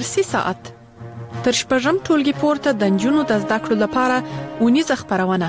درسي ساعت تر شپږم ټولګي پورته د نجونو د زده کړو لپاره اونیزه خپرونه.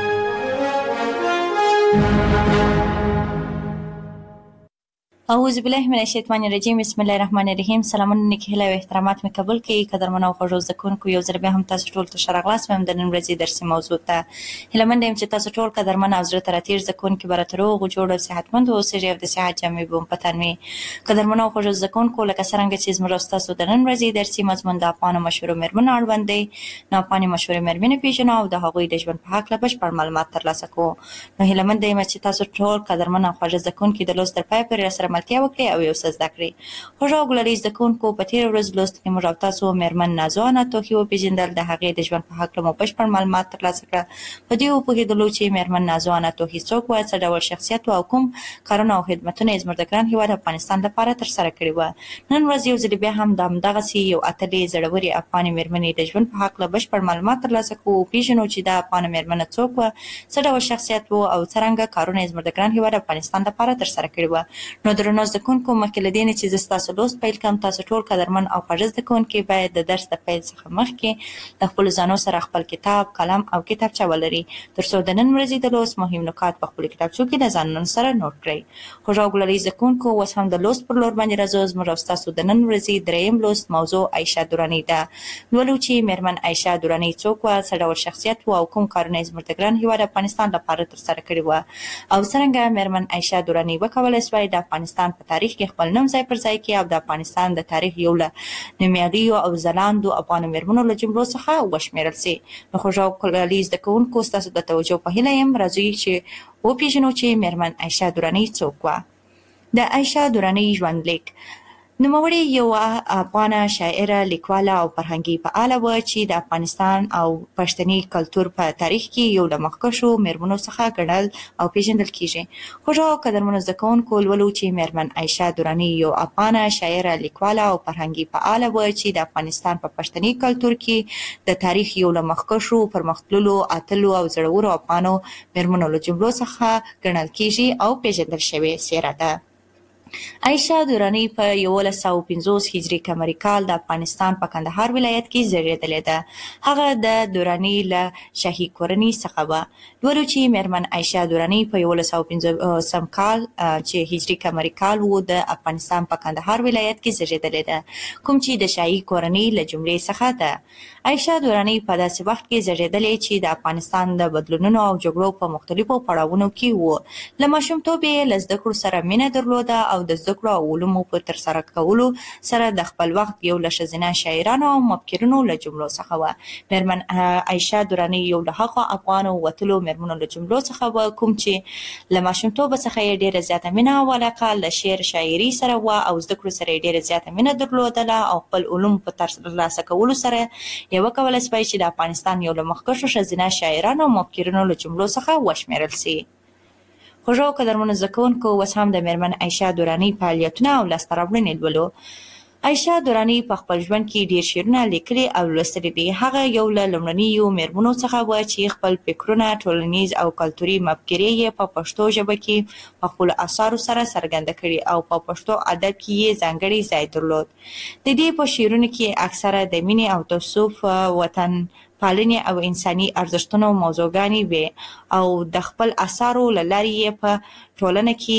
اعوذ بالله من الشیطان الرجیم. بسم الله الرحمن الرحیم. سلامونه نیک هیله او احترامات مې قبول کړئ. قدرمنو او خوږو زده کوونکو، یو ځل بیا هم تاسو ټول ته ښه راغلاست. د نن ورځې درسي موضوع ته هیله مند یم چې تاسو ټول قدرمن او زړه ته راتېر زده کوونکي به راته روغ جوړ او صحتمند اوسئ او د صحت جامې به مو په تن وي. قدرمنو او خوږو زده کوونکو، لکه څرنګه چې زموږ او ستاسو د نن ورځې درسي مضمون د افغانو مشهورو مېرمنو اړوند دی، نو افغاني مشهورې مېرمنې پېژنو او د هغوی د ژوند په هکله بشپړ معلومات ترلاسه کوو. نو هیله مند یم چې تاسو ټول قدرمن او خوږ زده کوونکي د لوست تر پایه پورې راسره ملتیا وکړئ او یو څه زده کړئ. خوږو او ګلالي زده کوونکو، په تېره ورځ لوست کې موږ او تاسو مېرمن نازو انا توخي وپېژندل، د هغې د ژوند په هکله مو بشپړ معلومات ترلاسه کړه. په دې وپوهېدلو چې مېرمن نازو انا توخي څوک وه، څه ډول شخصیت و او کوم کارونه او خدمتونه یې زموږ د ګران هېواد افغانستان لپاره ترسره کړي وه. نن ورځ یو ځلې بیا هم د همدغسې یو اتلې زړورې افغانې مېرمنې د ژوند په هکله بشپړ معلومات ترلاسه کوو، وپېژنو چې دا افغانه مېرمنه څوک وه، څه ډول شخصیت و او څرنګه کارونه یې زموږ د ګران هېواد افغانستان لپاره ترسره کړي وه. نو درنو زده کوونکو، مخکې له دې نه چې زه ستاسو لوست پیل کړم، تاسو ټول قدرمن او خوږ زده کوونکي باید د درس د پیل څخه مخکې د خپلو ځانو سره خپل کتاب، قلم او کتابچه ولري، تر څو د نن ورځې د لوست مهم نکات په خپلو کتابچو کې د ځانونو سره نوټ کړئ. خوږو او ګلالي زده کوونکو، اوس هم د لوست پر لور باندې راځو. زموږ او ستاسو د نن ورځې دریم لوست موضوع عایشه دراني ده. لولو چې مېرمن عایشه دراني څوک وه، څه ډول شخصیت و او کوم کارونه یې زموږ د ګران هېواد افغانستان لپاره ترسره کړي وه، او څرنګه مېرمن عایشه دراني وکولی سوای د افغانستان په تاریخ کې خپل نوم ځای پر ځای کړي او د افغانستان د تاریخ یو له نومیالیو او ځلانده افغانو مېرمنو له جملو څخه وشمېرل سي. نو خوږو او ګلالي زده کوونکو، ستاسو د توجه په هیله یم. راځئ چې وپېژنو چې مېرمن عایشه دراني څوک وه. د عایشه دراني ژوندلیک. نوموړې یوه افغانه شاعره، لیکواله او فرهنګي فعاله وه چې د افغانستان او پښتني کلتور په تاریخ کې یو له مخکښو مېرمنو څخه ګڼل او پېژندل کیږي. خوږو او قدرمنو زده کوونکو، لولو چې مېرمن عایشه دراني یو افغانه شاعره، لیکواله او فرهنګي فعاله وه چې د افغانستان په پښتني کلتور کې د تاریخ یو له مخکښو، پرمختللو، اتلو او زړورو افغانو مېرمنو له جملو څخه ګڼل کیږي او پېژندل شوې څېره ده. عایشه دراني په 1150 هجري قمري کال د افغانستان په کندهار ولایت کې زیږېدلې ده. هغه د دراني له شاهي کورنۍ څخه وه. لولو چې مېرمن عایشه دراني په 1150 کال چې هجري قمري کال و د افغانستان په کندهار ولایت کې زیږېدلې ده، کوم چې د شاهي کورنۍ له جملې څخه ده. عایشه دراني په داسې وخت کې زیږېدلې چې د افغانستان د بدلونونو او جګړو په مختلفو پړاوونو کې و. له ماشومتوبه یې له زده کړو سره مینه درلوده او د زده کړو او علومو په ترسره کولو سره د خپل وخت یو له ښځینه شاعرانو او مفکرینو له جملو څخه وه. مېرمن عایشه دراني یو له هغو افغانو وتلو مېرمنو له جملو څخه وه، کوم چې له ماشومتوبه څخه یې ډېره زیاته مینه او علاقه له شعر شاعري سره وه او زده کړو سره یې ډېره زیاته مینه درلودله او خپل علوم په ترلاسه کولو سره یې وکولی سوای چې د افغانستان یو له مخکښو ښځینه شاعرانو او مفکرینو له جملو څخه وشمېرل سي. خوږو او قدرمنو زده کوونکو، اوس هم د مېرمن عایشه دراني فعالیتونه او لاسته راوړنې لولو. عایشه دراني په خپل ژوند کې ډېر شعرونه لیکلي او لوستلي دي. هغه یو له لومړنیو مېرمنو څخه وه چې خپل فکرونه، ټولنیز او کلتوري مفکورې یې په پښتو ژبه کې په خپلو اثارو سره څرګنده کړي او په پښتو ادب کې یې ځانګړی ځای درلود. د دې په شعرونو کې اکثره د مینې او تصوف، وطن پالنې او انساني ارزښتونو موضوعګانې وې او د خپل اثارو له لارې یې په ټولنه کې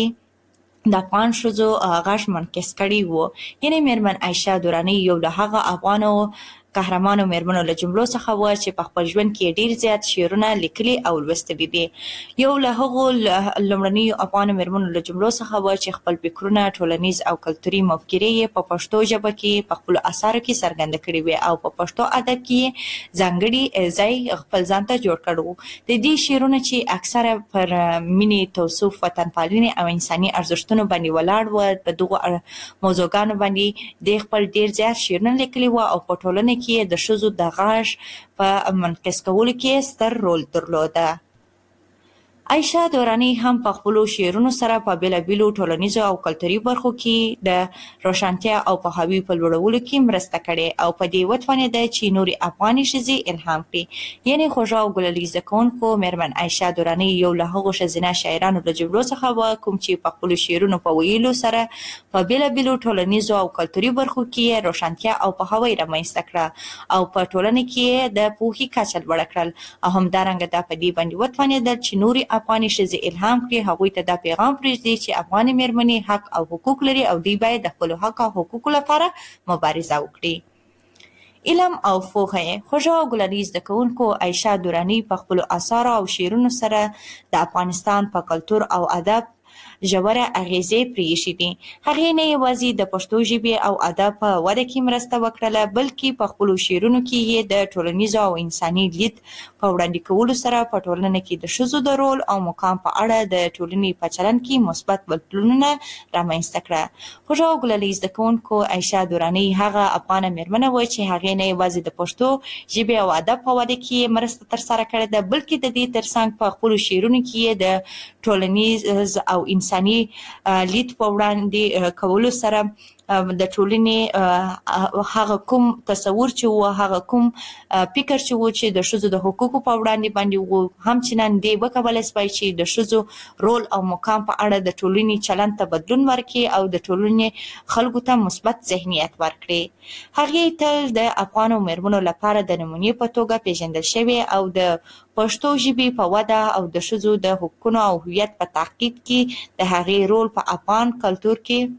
د افغان ښځو غږ منعکس کړی و. یعنې مېرمن عایشه دراني یو له هغه افغانو قهرمانو مېرمنو له جملو څخه وه چې په خپل ژوند کې ډېر زیات شعرونه لیکلي او لوستلي دي. یو له هغو لومړنیو افغانو مېرمنو له جملو څخه وه چې خپل فکرونه، ټولنیز او کلتوري مفکورې یې په پښتو ژبه کې په خپلو اثارو کې څرګنده کړي وې او په پښتو ادب کې یې ځانګړی ځای خپل ځان ته جوړ کړی و. د دې شعرونه چې اکثره پر مینې، تصوف، وطن پالنې او انساني ارزښتونو باندې ولاړ و، په دغو موضوعګانو باندې د خپل ډېر زیات شعرونه لیکلي و او په ټولنه کې د ښځو د غږ په منعکس کولو کې ستر رول درلوده. عایشه دورانی هم په خپلو شعرونو سره په بېلابېلو ټولنیزو او کلتوري برخو کې د روښانتیا او پوهاوي په لوړولو کې مرسته کړې او په دې وتوانېده چې نورې افغاني ښځې الهام کړي. یعنې خوږه او ګلالي زده کوونکو میرمن عایشه دورانی یو له هغو ښځینه شاعرانو له جملو څخه وه کوم چې په خپلو شعرونو په ویلو سره په بېلابېلو ټولنیزو او کلتوري برخو کې روښانتیا او پوهاوی رامنځته کړه او په ټولنه کې د پوهې کچه لوړه کړل او همدارنګه دا په دې باندې وتوانېدل چې نورې افغاني ښځې الهام کړي، هغوی ته دا پیغام پرېږدي چې افغاني میرمنې حق او حقوق لري او دوی باید د خپلو حق او حقوقو لپاره مبارزه وکړي. علم او پوهه. خوږه او ګلالي زده کوونکو عایشه دورانی په خپلو اثارو او شعرونو سره د افغانستان په کلتور او ادب ژوره اغیزې پرېښې دي. هغې نه یوازې د پښتو ژبې او ادب په وده کې مرسته وکړله بلکې په خپلو شعرونو کې یې د ټولنیزو او انساني لید په وړاندې کولو سره په ټولنه کې د ښځو د رول او مقام په اړه د ټولنې په چلند کې مثبت بدلونونه رامنځته کړه. خوږه او ګلالي زده کوونکو عایشه دورانی هغه افغانه میرمنه وه چې هغې نه یوازې د پښتو ژبې او ادب په وده کې مرسته ترسره کړې ده بلکې د دې ترڅنګ په خپلو شعرونو کې یې د ټولنیز او انساني لید په وړاندې کولو سره د ټولنې هغه کوم تصور چې و هغه کوم فکر چې و چې د ښځو د حقوقو په وړاندې باندې و همچنان دې وکولی سوای چې د ښځو رول او مقام په اړه د ټولنې چلند ته بدلون ورکړي او د ټولنې خلکو ته مثبت ذهنیت ورکړي. هغې تل د افغانو میرمنو لپاره د نمونې په توګه پیژندل شوې او د پښتو ژبې په وده او د ښځو د حقونو او هویت په تحقیق کې د هغې رول په افغان کلتور کې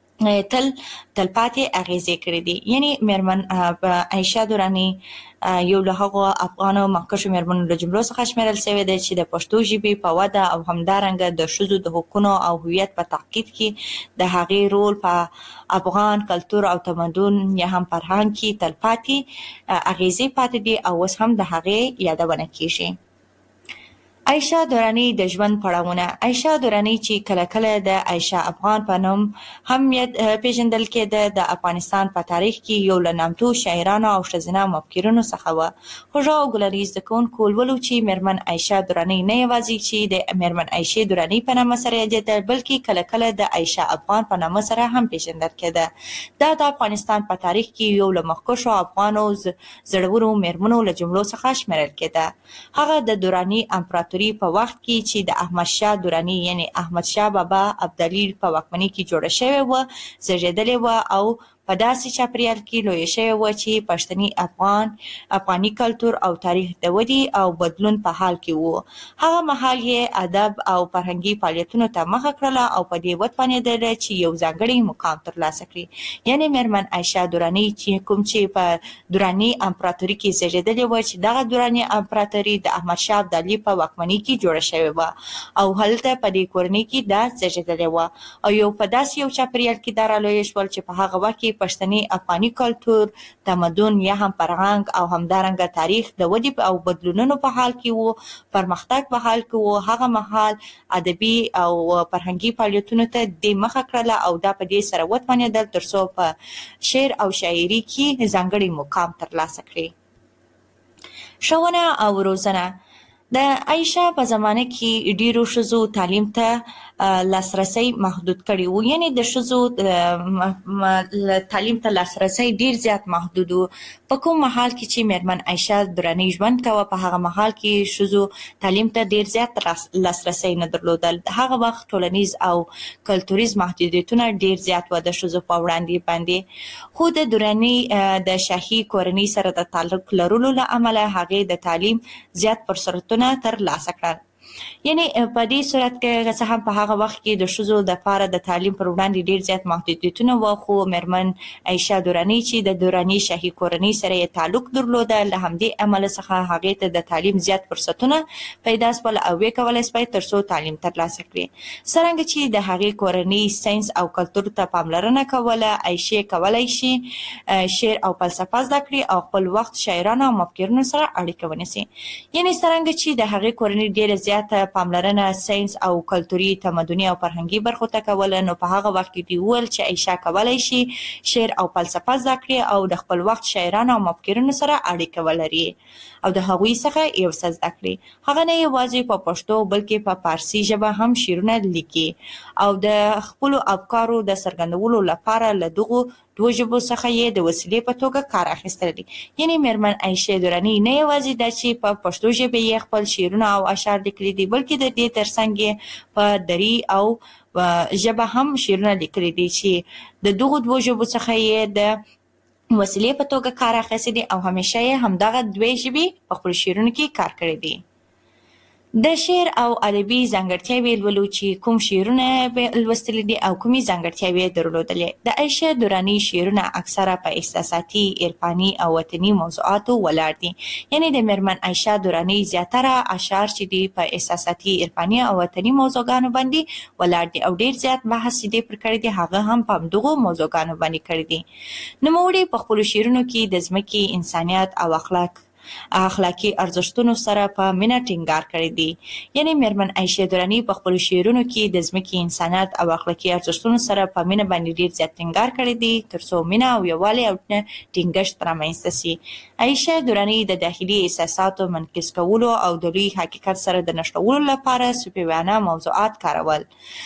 تلپاتې اغیزې کړې دي. یعنی میرمن عایشه دورانی یو له هغو افغانو مخکښو میرمنو له جملو څخه شمیرل شوې ده چې د پښتو ژبې په وده او همدارنګه د ښځو د حقونو او هویت په تحقیق کې د هغې رول په افغان کلتور او تمدن یا هم فرهنګ کې تلپاتې اغیزې پاتې دي او اوس هم د هغې یادونه کیږي. عایشه دورانی د ژوند پړاوونه. عایشه دورانی چې کله کله د عایشه افغان په نوم هم پیژندل کېده د افغانستان په تاریخ کې یو له نامتو شاعرانو او ښځینه مفکرینو څخه وه. خوږه او ګلالي زده کوونکو لولو چې میرمن عایشه دورانی نه یوازې چې د میرمن عایشې دورانی په نامه سره یادېدل بلکې کله کله د عایشه افغان په نامه سره هم پیژندل کېده. دا د افغانستان په تاریخ کې یو له مخکښو افغانو زړورو میرمنو له جملو څخه شمیرل کېده. هغه د دورانی امپراتوري په وخت کې چې د احمد شاه دورانی یعنی احمد شاه بابا ابدالي په واکمنۍ کې جوړه شوې وه زیږېدلې وه او په داسې چاپریال کې لویه شوې وه چې پښتني افغاني کلتور او تاریخ د ودې او بدلون په حال کې وو. هغه مهال یې ادب او فرهنګي فعالیتونو ته مخه کړله او په دې وتوانېدله چې یو ځانګړی مقام ترلاسه کړي. یعنې میرمن عایشه دورانی چې کوم چې په دوراني امپراتوري کې زیږېدلې وه چې دغه دوراني امپراتوري د احمد شاه ابدالي په واکمنۍ کې جوړه شوې وه او هلته په دې کورنۍ کې دا زیږېدلې وه او یو په داسې یو چاپریال کې دا رالویه شول چې په هغه وخت کې پښتني افغاني کلتور تمدن یا هم فرهنګ او همدارنګه تاریخ د ودې او بدلونونو په حال کې وو پرمختګ په حال کې وو. هغه مهال ادبي او فرهنګي فعالیتونو ته د مخه کړله او دا په دې سره وتوانېدل تر څو په شعر او شاعري کې ځانګړی مقام ترلاسه کړي. ښوونه او روزنه. د عایشه په زمانه کې ډیرو ښځو تعلیم ته لاسرسی محدود کړی وو. یعنی د ښځو تعلیم ته لاسرسی ډیر زیات محدود وو. په کوم مهال کې چې میرمن عایشه دورانی ژوند کوه په هغه مهال کې ښځو تعلیم ته ډیر زیات لاسرسی نه درلودل. هغه وخت ټولنیز او کلتوریز محدودیتونه ډیر زیات وو د ښځو په وړاندې باندې. خو د دورانی د شاهي کورنۍ سره د تعلق لرلو له امله هغې د تعلیم زیات فرصتونه ترلاسه کړل. یعنی په دې صورت کې څه هم په هغه وخت کې د ښځو لپاره د تعلیم پر وړاندې ډیر زیات محدودیتونه وو خو میرمن عایشه دورانی چې د دورانی شاهي کورنۍ سره یې تعلق درلوده له همدې امله څخه هغې ته د تعلیم زیات فرصتونه پیدا شول او وکولی شوای تر څو تعلیم ترلاسه کړي. څرنګه چې د هغې کورنۍ ساینس او کلتور ته پاملرنه کوله عایشې کولی شي شعر او فلسفه زده کړي او خپل وخت شاعرانو او مفکرینو سره اړیکه ونیسي. یعنی څرنګه چې د هغې کورنۍ ډیره زیات زیاته پاملرنه ساينس او کلتوري تمدني او فرهنګي برخو ته کوله، نو په هغه وخت کې دی ویل چې عایشه کولای شي شعر او فلسفه زده کړي او د خپل وخت شاعرانو او مفکرینو سره اړیکه ولري او د هغوی څخه یو څه زده کړي. هغه نه یوازې په پښتو بلکې په فارسي ژبه هم شعرونه لیکي او د خپل افکارو د څرګندولو لپاره له دغو دوه ژبو څخه یې د وسیلې په توګه کار اخیستل دي. یعنی میرمن عایشه درانی نه یوازې د چې په پښتو ژبه یې خپل شعرونه او اشعار لیکلي دي، بلکې د دې ترڅنګ یې په دري او ژبه هم شعرونه لیکلي دي چې د دغو دوه ژبو څخه یې د وسیلې په توګه کار اخیستی دي او همیشه یې همدغه دوه ژبې په خپل شعرونو کې کار کړی دی. د شعر او ادبي ځانګړتیاوې لولو چې کوم شعرونه به لوستلي دي او کومې ځانګړتیاوې درلودلې. د عایشه درانی شعرونه اکثره په احساساتي، عرفاني او وطني موضوعاتو ولاړ دي. یعنی د میرمن عایشه درانی زیاتره اشعار چې دي په احساساتي، عرفاني او وطني موضوعګانو باندې ولاړ دي او ډیر زیات بحث دې پر کړی دي، هغه هم په همدغو موضوعګانو باندې کړی دي. نوموړي په خپلو شعرونو کې د ځمکې، انسانیت او اخلاقی ارزښتونو سره په مینه ټینګار کړی دی. یعنی میرمن عایشه درانی په خپلو شعرونو کې د ځمکې، انسانیت او اخلاقی ارزښتونو سره په مینه باندې ډیر زیات ټینګار کړی دی ترڅو مینه او یووالی او ټینګښت رامنځته سي. عایشه درانی د داخلي احساساتو منعکس کولو او د لوی حقیقت سره د نښلولو لپاره صوفیانه موضوعات کارول.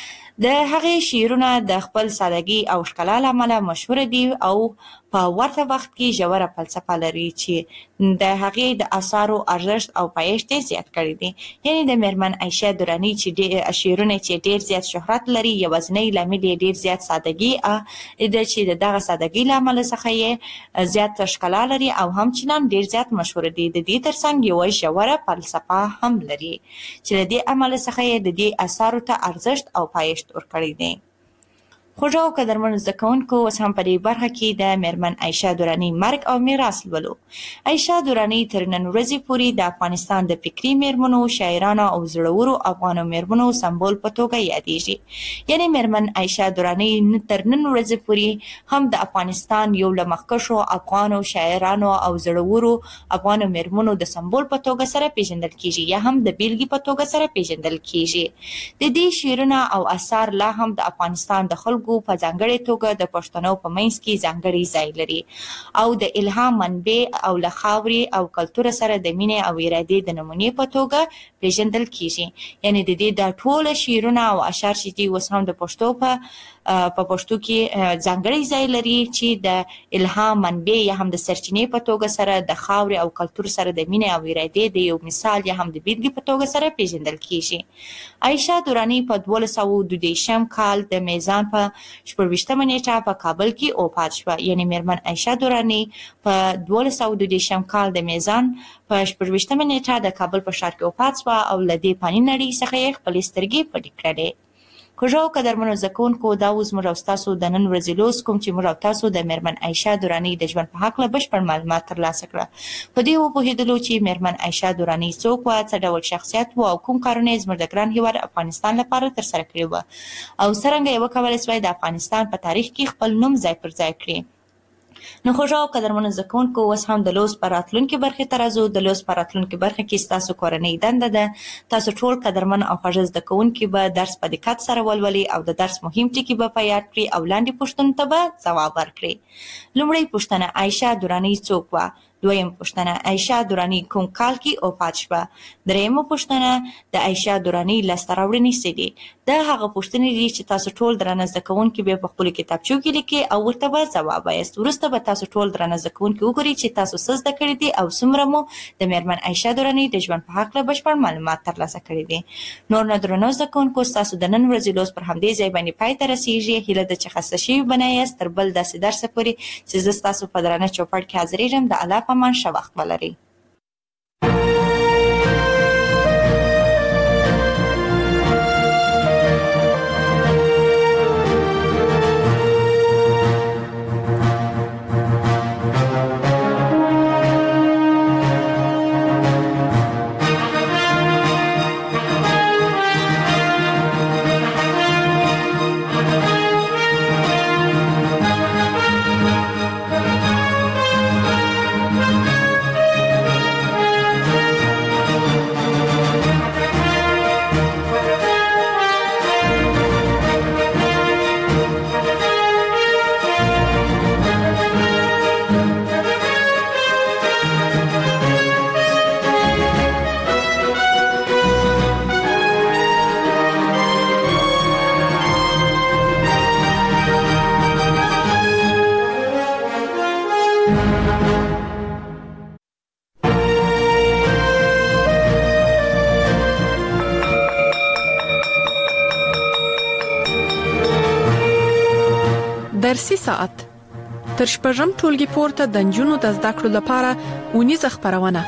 د هغې شعرونه د خپل سادګي او ښکلا له امله مشهوره دي او په ورته وخت کې ژوره فلسفه لري چې د هغې د اثارو ارزښت او پایښت یې زیات کړی دی. یعنی د میرمن عایشه درانی چې شعرونه چې ډیر زیات شهرت لري، یوازینی لامل یې ډیر زیات سادګي ده چې د دغه سادګي له امله څخه یې زیات ښکلا لري او همچنان ډیر زیات مشهوره دي. د دې ترڅنګ یوه ژوره فلسفه هم لري چې له دې امله څخه یې د دې اثارو ته ارزښت او پایښت ورکړی دی. خوږو او قدرمنو زده کوونکو، اوس هم په دې برخه کې د میرمن عایشه درانی مرګ او میراث لولو. عایشه درانی تر نن ورځې پورې د افغانستان د فکري میرمنو، شاعرانو او زړورو افغانو میرمنو سمبول په توګه یادېږي. یعنی میرمن عایشه درانی تر نن ورځې پورې هم د افغانستان یو له مخکښو افغانو شاعرانو او زړورو افغانو میرمنو د سمبول په توګه سره پیژندل کیږي یا هم د بیلګې په توګه سره پیژندل کیږي. د دې شعرونه او اثار لا هم د افغانستان د خلکو په ځانګړې توګه د پښتنو په منځ کې ځانګړی ځای لري او د الهام منبع او له خاورې او کلتور سره د مینې او ارادې د نمونې په توګه پیژندل کیږي. یعنی د دې د ټول شعرونه او اشعار چې دي اوس هم د پښتو په پښتو کې ځانګړی ځای لري چې د الهام منبع یا هم د سرچینې په توګه سره د خاورې او کلتور سره د مینې او ارادې د یو مثال یا هم د بیلګې په توګه سره پیژندل کیږي. عایشه درانی په 1222 کال د میزان په 14مه نیټه په کابل کې وفات شوه. یعنی میرمن عایشه درانی په 1222 کال د میزان په 14مه نیټه د کابل په ښار کې وفات شوه او له دې فاني نړۍ څخه یې خپلې سترګې پټې کړې. خوږو او قدرمنو زده کوونکو، دا اوس موږ او ستاسو د نن ورځې لوست کوم چې موږ او تاسو د میرمن عایشه درانی د ژوند په هکله بشپړ معلومات ترلاسه کړه. په دې وپوهېدلو چې میرمن عایشه درانی څوک وه، څه ډول شخصیت و او کوم کارونه یې زموږ د ګران هېواد افغانستان لپاره ترسره کړي وه او څرنګه یې وکولی سوای د افغانستان په تاریخ کې خپل نوم ځای پر ځای کړي. نو خوږو او قدرمنو زده کوونکو، اوس هم د لوست په راتلونکې برخې ته راځو. د لوست په راتلونکې برخه کې ستاسو کورنۍ دنده ده تاسو ټول قدرمن او خوږ زده کوونکي به درس په دقت سره ولولئ او د درس مهم ټکي به په یاد کړئ او لاندې پوښتنو ته به ځواب ورکړئ. لومړی پوښتنه: عایشه درانی څوک وه؟ دویم پوښتنه: عایشه درانی کوم کال کې وفات شوه؟ دریمه پوښتنه: د عایشه درانی لاسته راوړنې څه دي؟ دا هغه پوښتنې دي چې تاسو ټول درانه زده کوونکي به په خپلو کتابچو کې لیکئ او ورته به ځواب وایاست. وروسته به تاسو ټول درانه زده کوونکي وګورئ چې تاسو څه زده کړي دي او څومره مو د میرمن عایشه درانی د ژوند په هکله بشپړ معلومات ترلاسه کړي دي. نور نو درنو زده کوونکو، ستاسو د نن ورځې لوست پر همدې ځای باندې پای ته رسیږي. هیله ده چې خسته شوي به نه یاست تر بل داسې درسه پورې چې زه ستاسو په درانه چوپړ کې حاضرېږم. د الله په امان، ښه وخت ولرئ. فارسي ساعت تر شپږم ټولګي پورته د نجونو د زده کړو لپاره اونیزه خپرونه.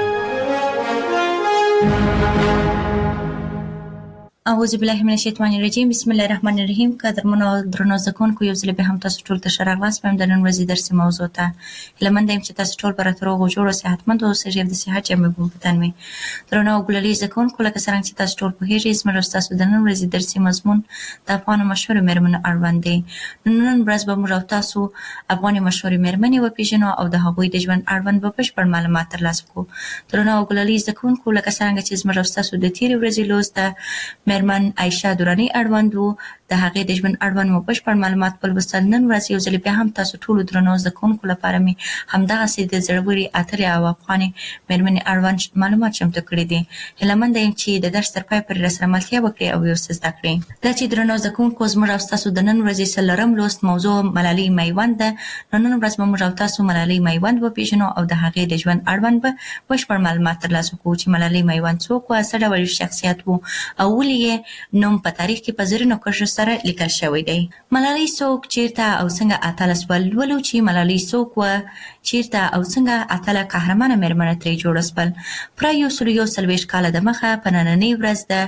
اعوذ بالله من الشیطان الرجیم. بسم الله الرحمن الرحیم. قدرمنو درنو زکونکو یو ځل به هم تاسو ټول ته ښه راغلاست. په نن ورځې درسي موضوع ته لمنده يم چې تاسو ټول پر روغ او جوړ او صحتمند اوسئ. د صحت جامې په پتن می درنو ګلالي زکونکو لکه څنګه چې تاسو ټول په هیڅ زموږ تاسو د نن ورځې درسي مضمون د افغان مشهور مېرمنو اړوند دی. نن ورځ به موږ تاسو افغان مشهور مېرمنې وپیژنو او د هغوی د ژوند اړوند به بشپړ معلومات ترلاسه کړو. درنو ګلالي زکونکو لکه څنګه چې زموږ تاسو د تیرې ورځې لوست مېرمن عایشه درانی اړوند وو، د هغې د ژوند اړوند مو بشپړ معلومات ولوستل. نن ورځ یو ځل بیا هم تاسو ټولو درنو زکونکو لپاره مې همدغسې د زړورې اترې او افغانې مېرمنې اړوند معلومات چمتو کړي دي. هیله منده یم چې د درس تر پای پورې راسره ملتیا وکړئ او یو څه زده کړئ. دا چې درنو زکونکو زموږ او ستاسو د نن ورځې څلورم لوست موضوع ملالۍ میوند ده. نن ورځ به موږ او تاسو ملالۍ میوند وپیژنو او د هغې د ژوند اړوند به بشپړ معلومات ترلاسه کړو چې ملالۍ میوند څوک وه، څه ډول شخصیت و او ولې یې نوم په تاریخ کې په زرینو کرښو سره لیکل شوی دی. ملالۍ څوک، چیرته او څنګه اتله سول؟ ولو چې ملالۍ څوک وه، چیرته او څنګه اتله قهرمانه مېرمنه ترې جوړه سول. پوره 140 کاله دمخه په نننۍ ورځ د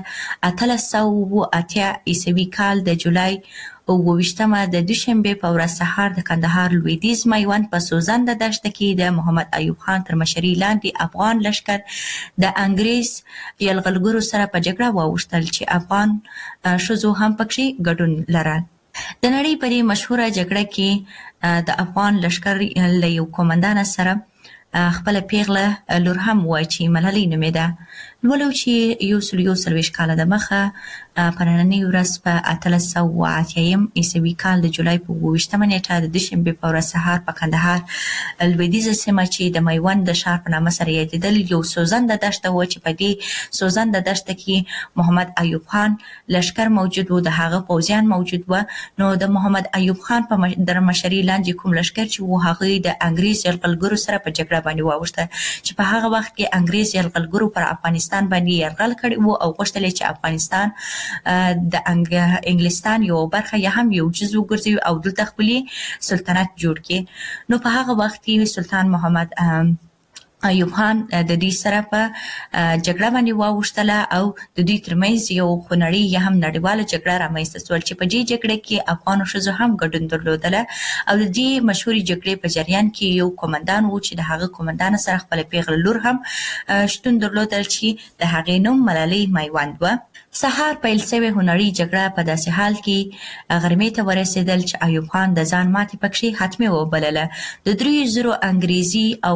1880 عیسوي کال د جولای 28مه د دوشنبې په ورځ سهار د کندهار لویدیځ میوند په سوزنده دښته کې د محمد ایوب خان تر مشرۍ لاندې افغان لښکر د انګریز یرغلګرو سره په جګړه واوښتل چې افغان ښځو هم پکې ګډون لرل. د نړۍ په دې مشهوره جګړه کې د افغان لښکر له یو قومندان سره خپله پیغله لور هم وه چې ملالۍ نومېده. ولو چې 140 کاله دمخه په نننۍ ورځ په 1880 عیسوي کال د جولای په 28مه نیټه د دوشنبې په ورځ سهار په کندهار لویدیځه سیمه چې د میوند د ښار په نامه سره یادېدل یو سوزنده دښته وه چې په دې سوزنده دښته کې محمد ایوب خان لښکر موجود و، د هغه پوځیان موجود و. نو د محمد ایوب خان په مشرۍ لاندې کوم لښکر چې و هغه د انګریز یرغلګرو سره په جګړه باندې واوښته چې په هغه وخت کې انګریز یرغلګرو پر افغانستان باندې یرغل کړی و او غوښتل چې افغانستان د انګلستان یو برخه یا هم یو جزء وګرځوي او دلته خپل سلطنت جوړ کړي. نو په هغه وخت کې سلطان محمد ایوب خان د دې سره په جګړه باندې واوښتله او د دوی ترمنځ یو خونړۍ یا هم نړیواله جګړه رامنځته شول چې په دې جګړه کې افغانو ښځو هم ګډون درلودله او د دې مشهورې جګړې په جریان کې یو قومندان و چې د هغه قومندان سره خپله پیغله لور هم شتون درلودل چې د هغې نوم ملالۍ میوند وه. سهار پیل شوې هنري جګړه په داسې حال کې غرمې ته ورسېدل چې ایوب خان د ځان ماتې پکې حتمي وبلله. د 300 انګریزي او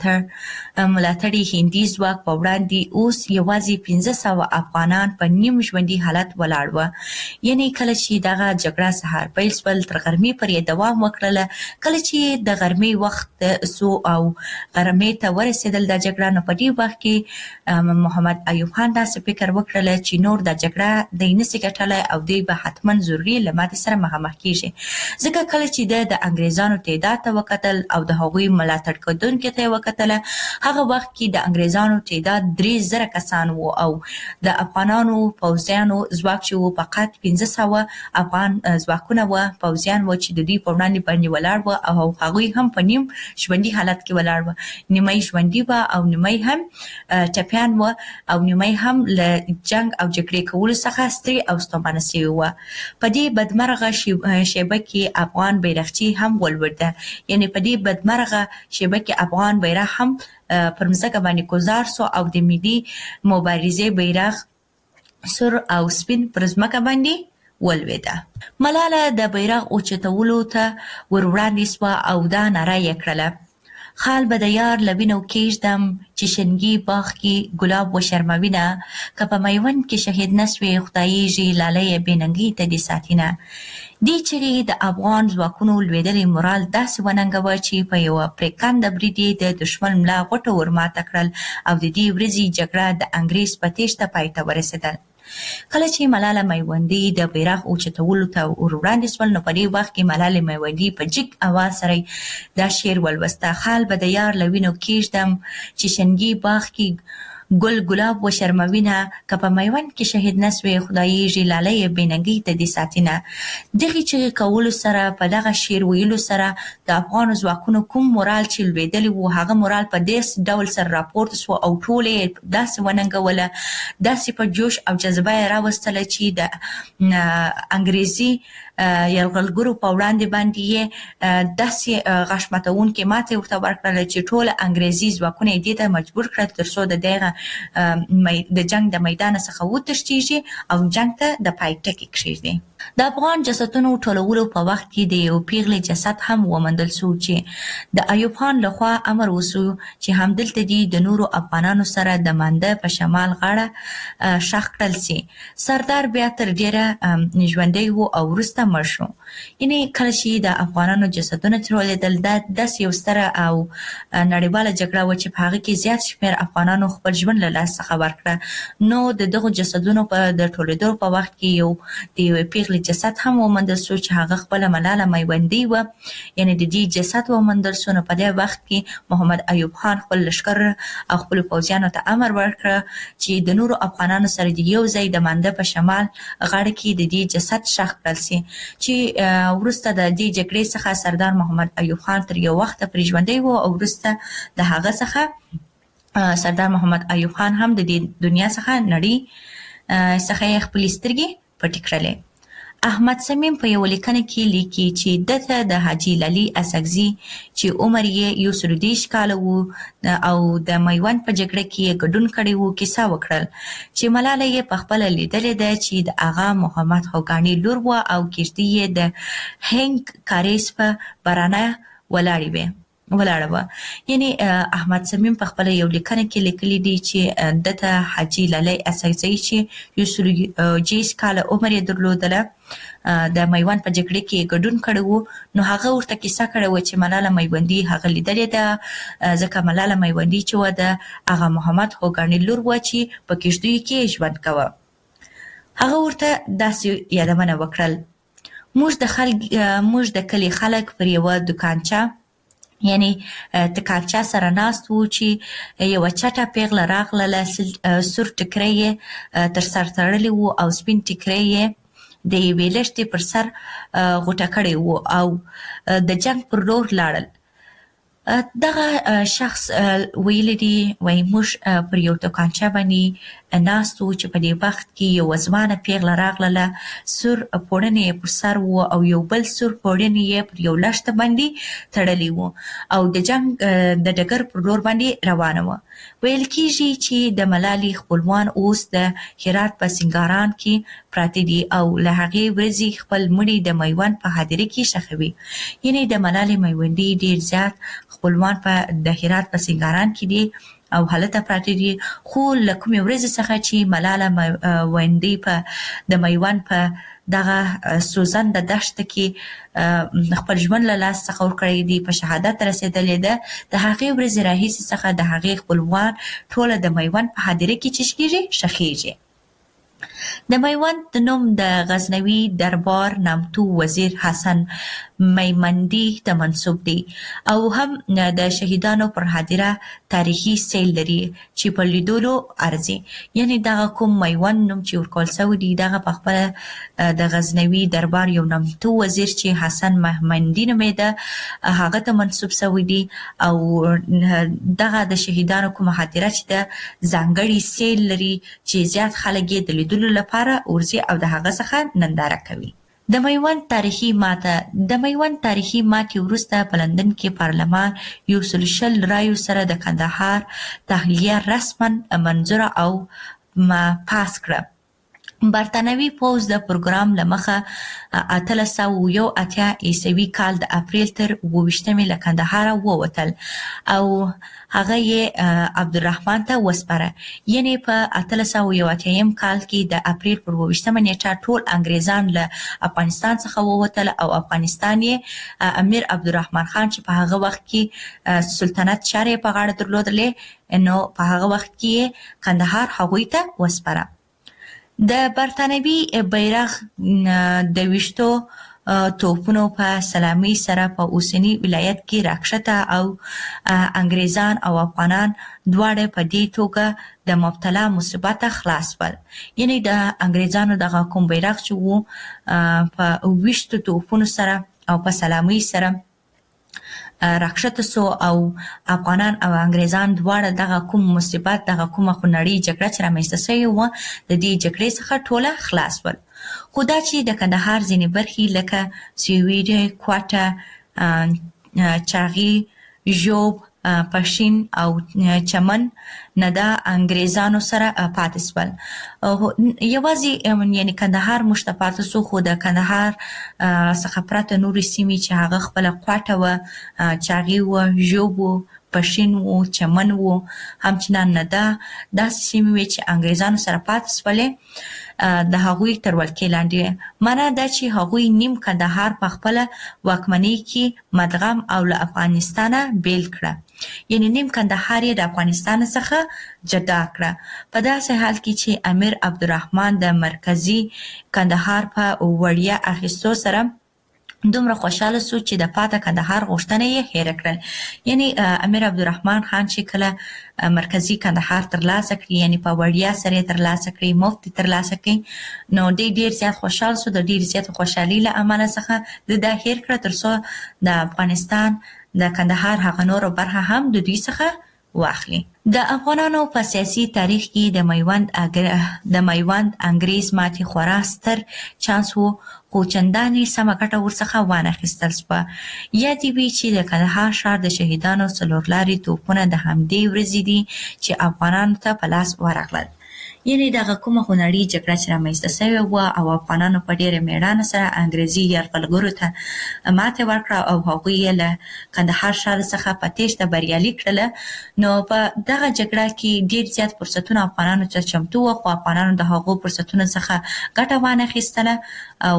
ملاتړي هندي ځواک په وړاندې اوس یوازې 500 افغانان په نیم ژوندي حالت ولاړ وه. یعنې کله چې دغه جګړه سهار پیل شول تر غرمې پورې دوام وکړله. کله چې د غرمې وخت سو او غرمې ته ورسېدل د جګړه، نو په دې وخت کې محمد ایوب خان داسې فکر وکړله چې نور د جګړه دی نسي ګټلی او دی به حتما ضروري له ماتې سره مخامخ کیږي. ځکه کله چې د انګریزانو تعداد ته وکتل او د هغوی ملاتړ کوونکو ته وکتله، هغه وخت کې د انګریزانو تعداد 3000 کسان وو او د افغانانو پوځیانو ځواک چې وو فقط 500 افغان ځواکونه وو، پوځیان وو چې د دوی په وړاندې باندې ولاړ وو او هغوی هم په نیم ژوندي حالت کې ولاړ وو. نیمه ژوندي وو او نیمه هم ټپیان وو او نیمه هم له جنگ او جګړې کولو څخه ستړي او ستومانه شوي وو. په دې بدمرغه شیبه کې افغان بیرغچی هم ولوېده. یعنې په دې بدمرغه شیبه کې افغان بیرغ هم پر مځکه باندې ګذار سو او د ملي مبارزې بیرغ سور او سپین پر مځکه باندې ولوېده. ملاله د بیرغ اوچتولو ته ور وړاندې سوه او دا ناره یې کړله: خال به د یار له وینو کېږدم چې شنګي باغ کې ګلاب وشرموینه، که په میوند کې شهید نه سوې خدایږي لالی بې ننګۍ ته دې ساتینه. دې چغې د افغان ځواکونو لوېدلې مورال داسې وننګوه چې په یوه پرېکنده برید یې د دښمن ملا غوټه ورماته کړل او د دې ورځې جګړه د انګریز په تېښته پای ته ورسېدل. کله چې ملاله میوندي د بیرغ اوچتولو ته ور وړاندې سول، نو په دې وخت کې ملاله میوندي په جګ اواز سره دا شعر ولوسته: خال به د یار له وینو کېږدم چې شنګي باغ کې ګل ګلاب و شرموینه که په میوند کې شهید نسوې خدایږي لالی بېننګۍ ته دې ساتینه. دغې چغې کولو سره په دغه شعر ویلو سره د افغانو ځواکونو کوم مورال چې لوېدلی و هغه مورال په داسې ډول سره راپورته سو او ټول یې داسې وننګوله، داسې په جوش او جذبه یې راوستله چې د انګریزي یرغلګرو په وړاندې باندې یې داسې غاښ ماتونکې ماتې ورته ورکړله چې ټول انګریزي ځواکونه یې دې ته مجبور کړل تر څو د دغه د جنګ د میدانه څخه وتښتېږي او جنګ ته د پای ټکی کښېږدي. د افغان جسدونو ټولولو په وخت کې د یو پیغلې جسد هم وموندل سو چې د ایوب خان لخوا امر وسو چې همدلته دې د نورو افغانانو سره د مانده په شمال غاړه ښخ کړل سي. سردار بیا تر ډیره ژوندی و او وروسته مړ شو. یعنې کله چې د افغانانو جسدونه ټولېدل دا داسې یو ستره او نړیواله جګړه وه چې په هغه کې زیات شمېر افغانانو خپل ژوند له لاسه څخه ورکړه. نو د دغو جسدونو په د ټولېدو په وخت کې یو د یوې پیغلې جسد هم وموندل سو چې هغه خپله ملاله میوندۍ وه، یعنې د دې جسد وموندل سو. نو په دې وخت کې محمد ایوب خان خپل لښکر او خپلو پوځیانو ته امر ورکړه چې د نورو افغانانو سره د یو ځای د مانده په شمال غاړه کې د دې جسد ښخ کړل سي چې وروسته د دې جګړې څخه سردار محمد ایوب خان تر یو وخته پرې ژوندی و او وروسته د هغه څخه سردار محمد ایوب خان هم د دې دنیا څخه نړۍ څخه یې خپلې سترګې پټې کړلې. احمد صمیم په یو لیکنه کې لیکي چې دته د حاجي لالي اسکزي چې عمر یې 130 کاله و او د میوند په جګړه کې ګډون کړی و کیسه وکړل چې ملاله یې په خپل لیدلې ده چې د آغا محمد خوګانی لور و او کېږدۍ یې د هنګ کاریز په برانه ولاړه وه. یعنی احمد صمیم په خپل یو لیکنه کې لیکلی دی چې دته حاجي لالي اسکزي چې 130 کاله عمر یې درلودله د میوند په جګړه کې ګډون کړی و. نو هغه ورته کیسه کړې وه چې ملاله میوندي هغه لیدلې ده، ځکه ملاله میوندي چې وه د آغا محمد خوګانی لور وه چې په کېږدیو کې ژوند کوه. هغه ورته داسې یادونه وکړل: موږ د کلي خلک پر یوه دوکانچه یعنی تکانچه سره ناست وو چې یوه چټه پیغله راغله، سور ټکری یې تر سر تړلی و او سپین ټکری یې د یوې لښتې پر سر غوټه کړی و او د جنګ پر لور لاړل. دغه شخص ویلی دی وایي موږ پر یو دوکانچه باندې ناست وو چې په دې وخت کې یو ځوانه پیغله راغله، سور پوړنی یې پر سر و او یو بل سور پوړنی یې پر یو لښته باندې تړلی و او د جنګ د ډګر پر لور باندې روانه وه. ویل کېږي چې د ملالې خپلوان اوس د هرات په سنګاران کې پراته دي او له هغې ورځې خپل مړي د میوند په هدیره کې ښخوي. یعنې د ملالې میوندي ډېر زیات خپلوان په د هرات په سنګاران کې دي او هلته پراته دي، خو له کومې ورځې څخه چې ملاله میوندي په د میوند په دغه سوزنده دښته کې خپل ژوند له لاس څخه ورکړی دی، په شهادت رسېدلې ده، د هغې ورځې راهیسې څخه د هغې خپلوان ټوله د میوند په هدیره کې چشکېږي ښخېږي. د میوند د نوم د غزنوي دربار نامتو وزیر حسن میمندي ته منسوب دی او هم د شهیدانو پر هدیره تاریخي سیل لري چې په لیدلو ارزي. یعنی دغه کوم میوند نوم چې ورکول سوی دی دغه په خپله د غزنوي دربار یو نامتو وزیر چې حسن میمندي نومېده هغه ته منسوب سوی دی او دغه د شهیدانو کومه هدیره چې د ځانګړي سیل لري چې زیات خلک یې د لیدلو لپاره ورځي او د هغه څخه ننداره کوي. د میوند تاریخي ماتې وروسته په لندن کې پارلمان 120 رایو سره د کندهار تحلیه رسما منظوره او پاس کړه. برطانوي پوځ د پروګرام له مخه 1881 عیسوي کال د اپریل تر 28 له کندهاره ووتل او هغه یې عبدالرحمن ته وسپاره. یعنې په 1881 کال کې د اپریل پر 28 نیټه ټول انګریزان له افغانستان څخه ووتل او افغانستان یې امیر عبدالرحمن خان چې په هغه وخت کې سلطنت چارې په غاړه درلودلې نو په هغه وخت کې کندهار هغوی ته وسپاره. د برطانوي بیرغ د 20 توپونو په سلامي سره په اوسنی ولایت کې راکښته او انګریزان او افغانان دواړه په دې توګه د مبتلا مصیبت خلاص ول. یعنی د انګریزانو دغه کوم بیرغ چې وو په 20 توپونو سره او په سلامي سره راکښته سو او افغانان او انګریزان دواړه دغه کوم مصیبت دغه کومه خونړۍ جګړه چې رامنځته شوې وه د دې جګړې څخه ټوله خلاص ول. خو دا چې د کندهار ځینې برخې لکه سویډه، کوټه، چاغي، ژوب، پښین او چمن نه د انګریزانو سره پاتې شول. یوازې یعنی کندهار موږ ته پاتې شو، خو د کندهار څخه پرته نورې سیمې چې هغه خپله کوټه وه، چاغي وه، ژوب وه، پښین وو، چمن وو، همچنان نه ده داسې سیمې وې چې انګریزانو سره پاتې شولې د هغوی تر ولکې لاندې. معنا دا چې هغوی نیم کندهار په خپله واکمنۍ کې مدغم او له افغانستانه بیل کړه. یعنی نیم کندهار یې د افغانستان څخه جدا کړه. په داسې حال کې چې امیر عبدالرحمن د مرکزي کندهار په وړیا اخیستو سره دومره خوشاله سو چې د پاته کندهار غوښتنه یې هېره کړل. یعنی امیر عبدالرحمن خان چې کله مرکزي کندهار ترلاسه کړي، یعنی په وړیا سره ترلاسه کړي، مفت ترلاسه کړي، نو ډېر زیات خوشاله سو. د ډېر زیات خوشحالي له امله څخه د هېر کړه ترڅو د افغانستان د کندهار هغه نورو برخه هم د دوی څخه واخلي. د افغانانو په سیاسي تاریخ کې د میوند انګریز ماتې خورا ستر چانس وو، خو چندانې سمه ګټه ورڅخه وانخیستل شوه. یا دې وي چې د کندهار ښار د شهیدانو څلورلارې توپونه د همدې ورځې دي چې افغانانو ته په لاس ورغلل. یعنی دغه کومه خونړۍ جګړه چې رامنځته شوې وه او افغانانو په ډېره مېړانه سره انګریزي یرغلګرو ته ماتې ورکړه او هغوی یې له کندهار ښار څخه په تېښته بریالي کړله. نو په دغه جګړه کې ډېر زیات فرصتونه افغانانو ته چمتو وه، خو افغانانو د هغو فرصتونو څخه ګټه وانخیستله او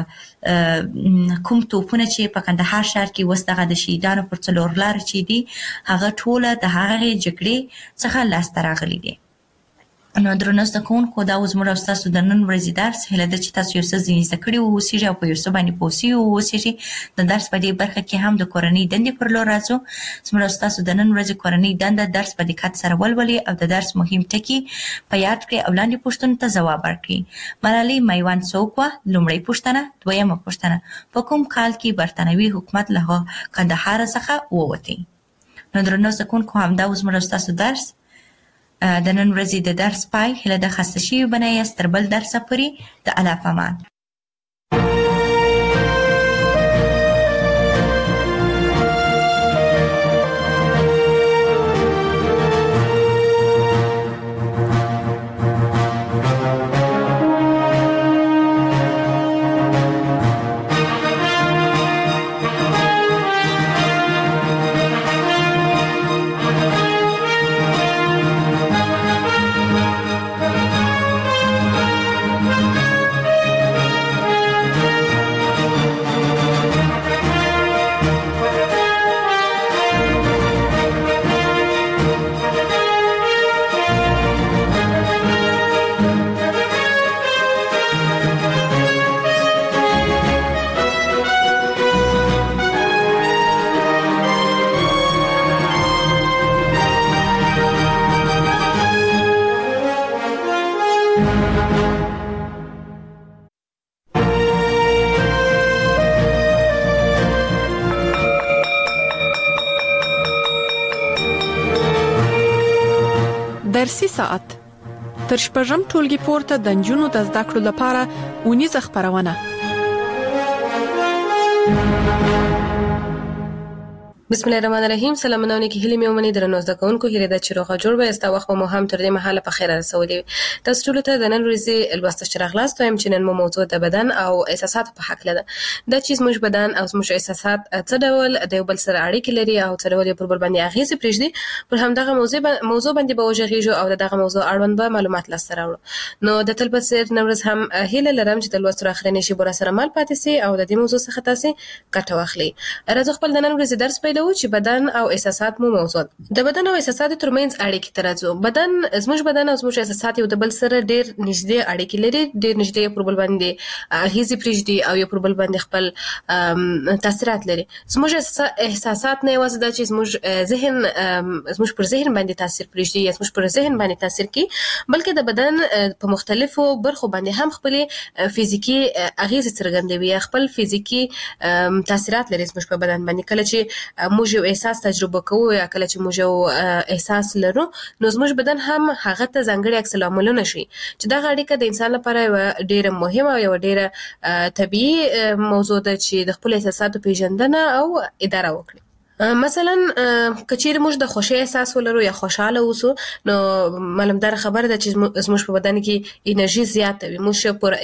کوم توپونه چې په کندهار ښار کې اوس دغه د شهیدانو پر څلورلارو چې دي هغه ټوله د هغې جګړې څخه لاسته راغلي دي. نو درنو زده کوونکو، دا اوس زموږ او ستاسو د نن ورځې درس. هیله ده چې تاسو یو څه ځینې زده کړي واوسیږئ او په یو څه باندې پوه سوي واوسیږئ. د درس په دې برخه کې هم د کورنۍ دندې پر لور راځو. زموږ او ستاسو د نن ورځې کورنۍ دنده درس په دقت سره ولولئ او د درس مهم ټکي په یاد کړئ او لاندې پوښتنو ته ځواب ورکړئ. ملالۍ میوند څوک وه؟ لومړۍ پوښتنه. دویمه پوښتنه، په کوم کال کې برتانوي حکومت له کندهار څخه ووتی؟ نو درنو زده کوونکو، همدا اوس زموږ او ستاسو درس د نن ورځې د درس پای. هیله ده خسته شوي به نه یاست. تر بل درسه پورې د الله په امان. درسي ساعت تر شپږم ټولګي پورته د نجونو د زده کړو لپاره اونیزه خپرونه. بسم الله الرحمن الرحیم. سلامونه کې هلي مې ومني درنو زده کوونکو، هیله ده چې روغه جوړ به استا وخت مو هم تر دې مهاله په خیر رسولي. تاسو ټول ته د نن ورځې لوست شرغلاست وایم چې نن مو موضوع د بدن او احساسات په حق لده. دا چې زموږ بدن او زموږ احساسات څه ډول د یو بل سره اړیکې لري او څه ډول پر بل باندې اغیزه پرېږدي، پر همدغه موضوع باندې به وژغېږو او دغه موضوع اړوند به معلومات لاسته راوړو. نو د تل په څیر نن ورځ هم هیله لرم چې د لوست تر اخرنۍ شي بور سره مل پاتې سي او د دې موضوع څخه تاسو ګټه واخلئ. راځو خپل د نن ورځې درس پیلو. کوو چې بدن او احساسات مو موضوع د بدن او احساسات ترمنځ اړیکې ترازو. زموږ بدن او زموږ احساسات یو د بل سره ډېر نږدې اړیکې لري، ډېر نږدې پر بل باندې اغیزې پرېږدي او یو پر بل باندې خپل تاثیرات لري. زموږ احساسات نه یوازې دا چې زموږ پر ذهن باندې تاثیر پرېږدي یا زموږ پر ذهن باندې تاثیر کوي، بلکې د بدن په مختلفو برخو باندې هم خپل فزیکی اغیزې څرګندوي، خپل فزیکی تاثیرات لري زموږ په بدن باندې. کله چې موږ یو احساس تجربه کوو یا کله چې موږ یو احساس لرو، نو زموږ بدن هم هغه ته ځانګړي عکس العملونه شي چې دا اړیکه د انسان لپاره یو ډیره مهمه او یو ډیره طبیعي موضوع ده چې د خپل احساساتو پیژندنه او اداره وکړي. مثلا کچیر موږ د خوشی احساس ولرو یا خوشاله اوسو، نو معلومدار خبره ده چې زموږ په بدن کې انرژي زیاته وي، موږ پر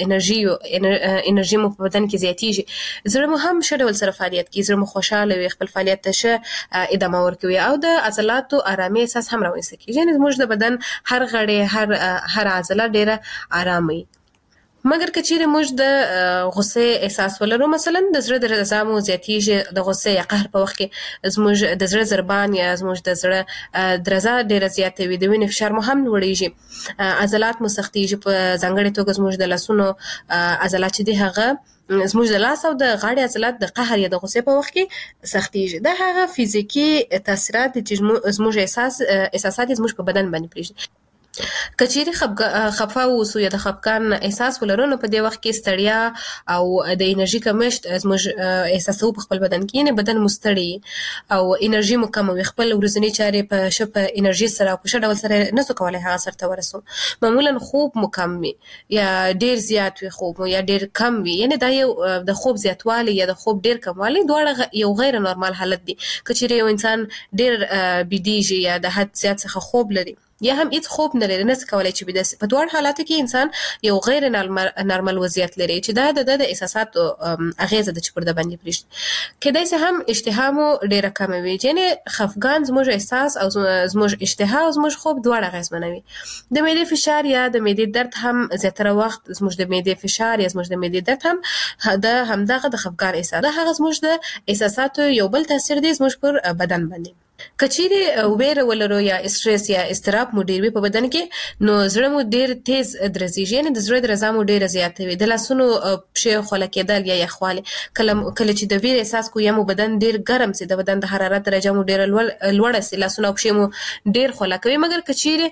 انرژي مو په بدن کې زیاتیږي، زړه مو هم ښه ډول سره فعالیت کوي، زړه مو خوشاله وي، خپل فعالیت ته ښه ادامه ورکوي او د عضلاتو آرامي احساس هم راوستل کیږي. یعنی زموږ د بدن هر غړی هر عضله ډیره آرامه وي. مګر کچیر موږ د غصه احساس ولرو، مثلا د زړه درزا مو زیاتیږي، د غصه یا قهر په وخت کې زموږ د زړه ضربان یا زموږ د زړه درزا ډیره زیاته وي، د وینې فشار مو هم لوړیږي، عضلات مو سختیږي، په ځانګړي توګه زموږ د لاسونو عضلات چې دي هغه زموږ د لاس او د غاړې عضلات د قهر یا د غصې په وخت کې سختیږي. دا هغه فزیکی تاثیرات چې زموږ احساسات زموږ په بدن باندې پرېږدي. کچېری خفه اوسو یا د خفګان احساس ولرو، نو په دې وخت کې ستړیا او د انرژي کمښت زموږ احساسو په خپل بدن کې، یعنی بدن مو ستړی او انرژي مو کم وي، خپل ورځنی چارې په شپه انرژي سره او په ښه ډول سره نسو کولای هغه سرته ورسو. معمولا خوب مو کم وي یا ډیر زیات وي خوب مو یا ډیر کم وي، یعنی دا یو د خوب زیاتوالی یا د خوب ډیر کموالی دواړه یو غیر نورمال حالت دی. کچېری یو انسان ډیر بيدیږي یا د حد زیات څخه خوب لري یا هم هیڅ خوب نه لري، نس کولای چې بده په دوه حالاتو کې انسان یو غیر نارمل وضعیت لري چې دا د احساساتو اغیزه د چپړه باندې پرېږدي. کله چې هم اشتها مو ډیره کم وي، یعنی خفګان زموږ احساس او زموږ اشتها او زموږ خوب دواړه اغیزمنوي. د معدې فشار یا د معدې درد هم زیاتره وخت زموږ د معدې فشار یا زموږ د معدې درد هم د همدغه د خفګان احساس ده، هغه زموږ د احساساتو یو بل تاثیر دی زموږ پر بدن باندې. کچېری ویره ولرو یا استرس یا اضطراب مو ډیر وي په بدن کې، نو زړه مو ډیر تیز درزیږي، یعنی د زړه درزا مو ډیره زیاته وي، د لاسونو پښې خوله کېدل یا یخوالی، کله چې د ویره احساس کو یا مو بدن ډیر ګرم سي، د بدن د حرارت درجه مو ډیره لوړه سي، لاسونو پښې مو ډیر خوله کوي. مګر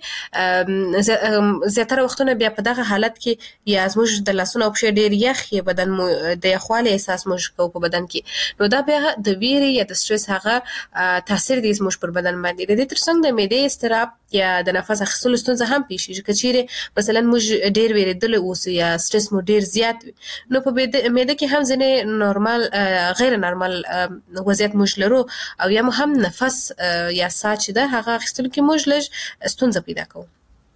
کچېری زیاتره وختونه بیا په دغه حالت کې یا زموږ د لاسونو پښې ډیر یخ یا بدن مو د یخوالی احساس موږ کوو په بدن کې، نو دا بیا د ویره یا د استرس هغه تاثیر دی زموږ پر بدن باندې. د دې ترڅنګ د معدې اضطراب یا د نفس اخیستلو ستونزه هم پیښیږي. کچېری مثلا موږ ډیر ویریدل اوسو یا استرس مو ډیر زیات وي، نو په معده کې هم ځینې نورمال غیر نورمال وضعیت موږ لرو او یا هم نفس یا ساه چې ده هغه اخیستلو کې موږ لږ ستونزه پیدا کوو.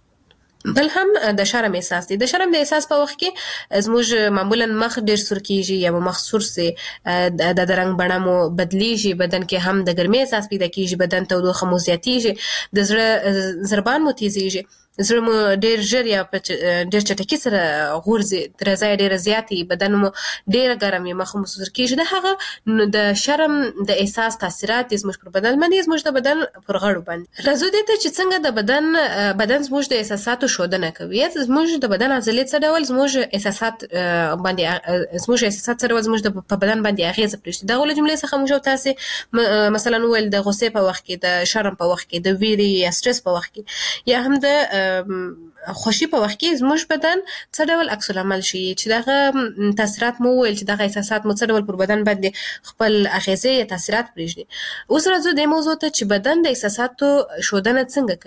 بل هم د شرم احساس دی. د شرم د احساس په وخت کې زموږ معمولا مخ ډیر سور کیږي یا مخ سور سي، د رنگ بڼه مو بدلیږي، بدن کې هم د ګرمۍ احساس پیدا کیږي، بدن تودوخه مو زیاتیږي، د زړه ضربان مو تیزیږي، زړه مو ډیر ژر یا ډیر چټکی سره غورځي، درزا ډیره زیاتی، بدن مو ډیره ګرم یا مخ مو سور کیږي. دا هغه د شرم د احساس تاثیرات زموږ پر بدن باندې زموږ د بدن پر غړو باندې. راځو دې ته چې څنګه د بدن زموږ د احساساتو شودنه کوي، زموږ د بدن عضلې څه ډول زموږ احساسات باندې زموږ په بدن باندې اغیزه پرېږدي. دا ول جملې څخه موږ تاسو مثلا ول د غصې په وخت کې، د شرم په وخت کې، د ویری یا سټرس په وخت کې یا هم د خوشي په وخت کې زموږ بدن څه ډول عکس العمل شي، چې دغه تاثیرات مو ویل چې دغه احساسات مو څه ډول پر بدن باندې خپل اغیزه یا تاثیرات پرېږدي. اوس راځو د موضوع ته چې بدن د احساساتو شودنه څنګه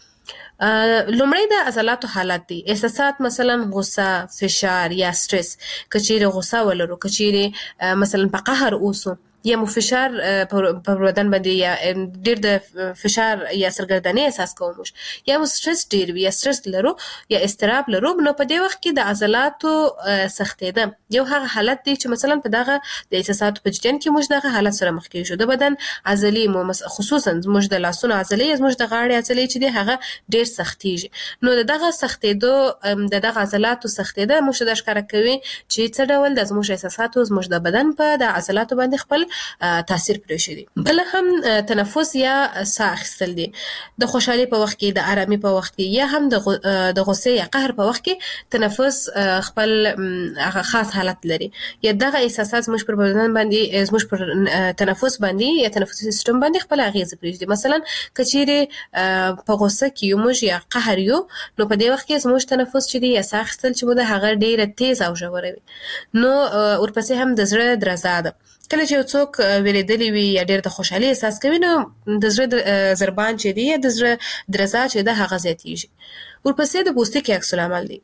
کوي. لومړی د عضلاتو حالت دی. احساسات مثلا غصه، فشار یا سټرس. کچېری غصه ولرو، کچېری مثلا په قهر اوسو یا مو فشار په بدن باندې یا ډیر د فشار یا سرګردنۍ احساس کوو یا مو سټرس ډیر وي یا سټرس لرو یا اضطراب لرو، نو په دې وخت کې د عضلاتو سختېده یو هغه حالت دی چې مثلا په دغه د احساساتو په جریان کې موږ دغه حالت سره مخ کېږو. د بدن عضلې مو خصوصا موږ د لاسونو عضلې، موږ د غاړې عضلې چې دی هغه ډیر سختېږي، نو دغه سختېدو د دغه عضلاتو سختېده موږ د ښکار کوي چې څه ډول د زموږ احساساتو زموږ د بدن په د عضلاتو باندې خپل تاثیر پرې شوی. بل هم تنفس یا ساه اخیستل دي. د خوشحالي په وخت کې، د آرامي په وخت کې، یا هم د غصې یا قهر په وخت کې تنفس خپل هغه خاص حالت لري. یا دغه احساسات زموږ پر بدن باندې، زموږ پر تنفس باندې یا تنفسي سیستم باندې خپل اغیز پرېږدي. مثلا کچېرې په غصه کې یو موږ یا قهر یو، نو په دې وخت کې زموږ تنفس چې دی یا ساه اخیستل چې مو ده هغه ډیره تیز او ژوره وي. نو ورپسې هم د زړه درزا ده. کله چې یو څوک ویریدلی وي یا ډېر د خوشحالي احساس کوي، نو د زړه ضربان چې دی یا د زړه درزا چې ده هغه زیاتیږي. ورپسې د پوستکي عکس العمل دی.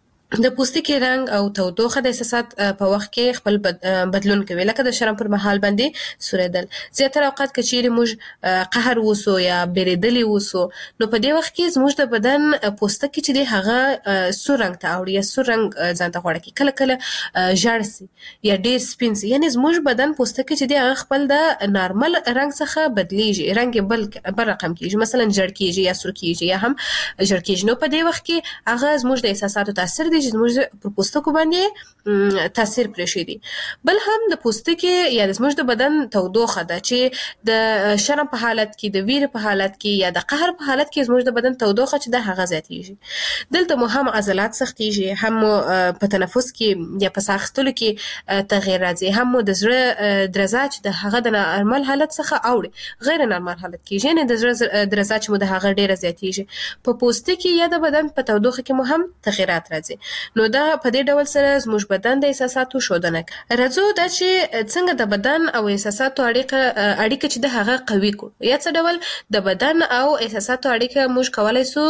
د پوستکي رنګ او تودوخه د احساسات په وخت کې خپل بدلون کوي، لکه د شرم پر مهال باندې سوریدل. زیاتره اوقات که چیرې موږ قهر وسو یا بیریدلی وسو، نو په دې وخت کې زموږ د بدن پوستکي چې دی هغه سور رنګ ته اوړي یا سور رنګ ځان ته غوړه کوي، کله کله ژړ سي یا ډېر سپین سي. یعنې زموږ بدن پوستکي چې دی هغه خپل د نارمل رنګ څخه بدلیږي، رنګ یې بل رقم کیږي، مثلا ژړ کیږي یا سور کیږي یا هم ژړ کیږي. نو په دې وخت کې هغه زموږ د احساساتو تاثیر دی چې زموږ پر پوستکو باندې تاثیر پرې شوی دی. بل هم د پوستکي یا زموږ د بدن تودوخه ده چې د شرم په حالت کې، د ویرې په حالت کې یا د قهر په حالت کې زموږ د بدن تودوخه چې ده هغه زیاتیږي. دلته مو هم عضلات سختیږي، هم په تنفس کې یا په ساه اخیستلو کې تغییر راځي، هم د زړه درزا چې د هغه د نارمل حالت څخه اوړي غیر نارمل حالت کېږي، یعنې د زړه درزا چې مو د هغه ډیره زیاتیږي. په پوستکي یا د بدن په تودوخه کې مو هم تغیرات راځي. نو دا په دې ډول سره زموږ بدن د احساساتو ښودنه کوي. راځو دا چې څنګه د بدن او احساساتو اړیکه چې د هغه قوي کړو، یا څه ډول د بدن او احساساتو اړیکه موږ کولای سو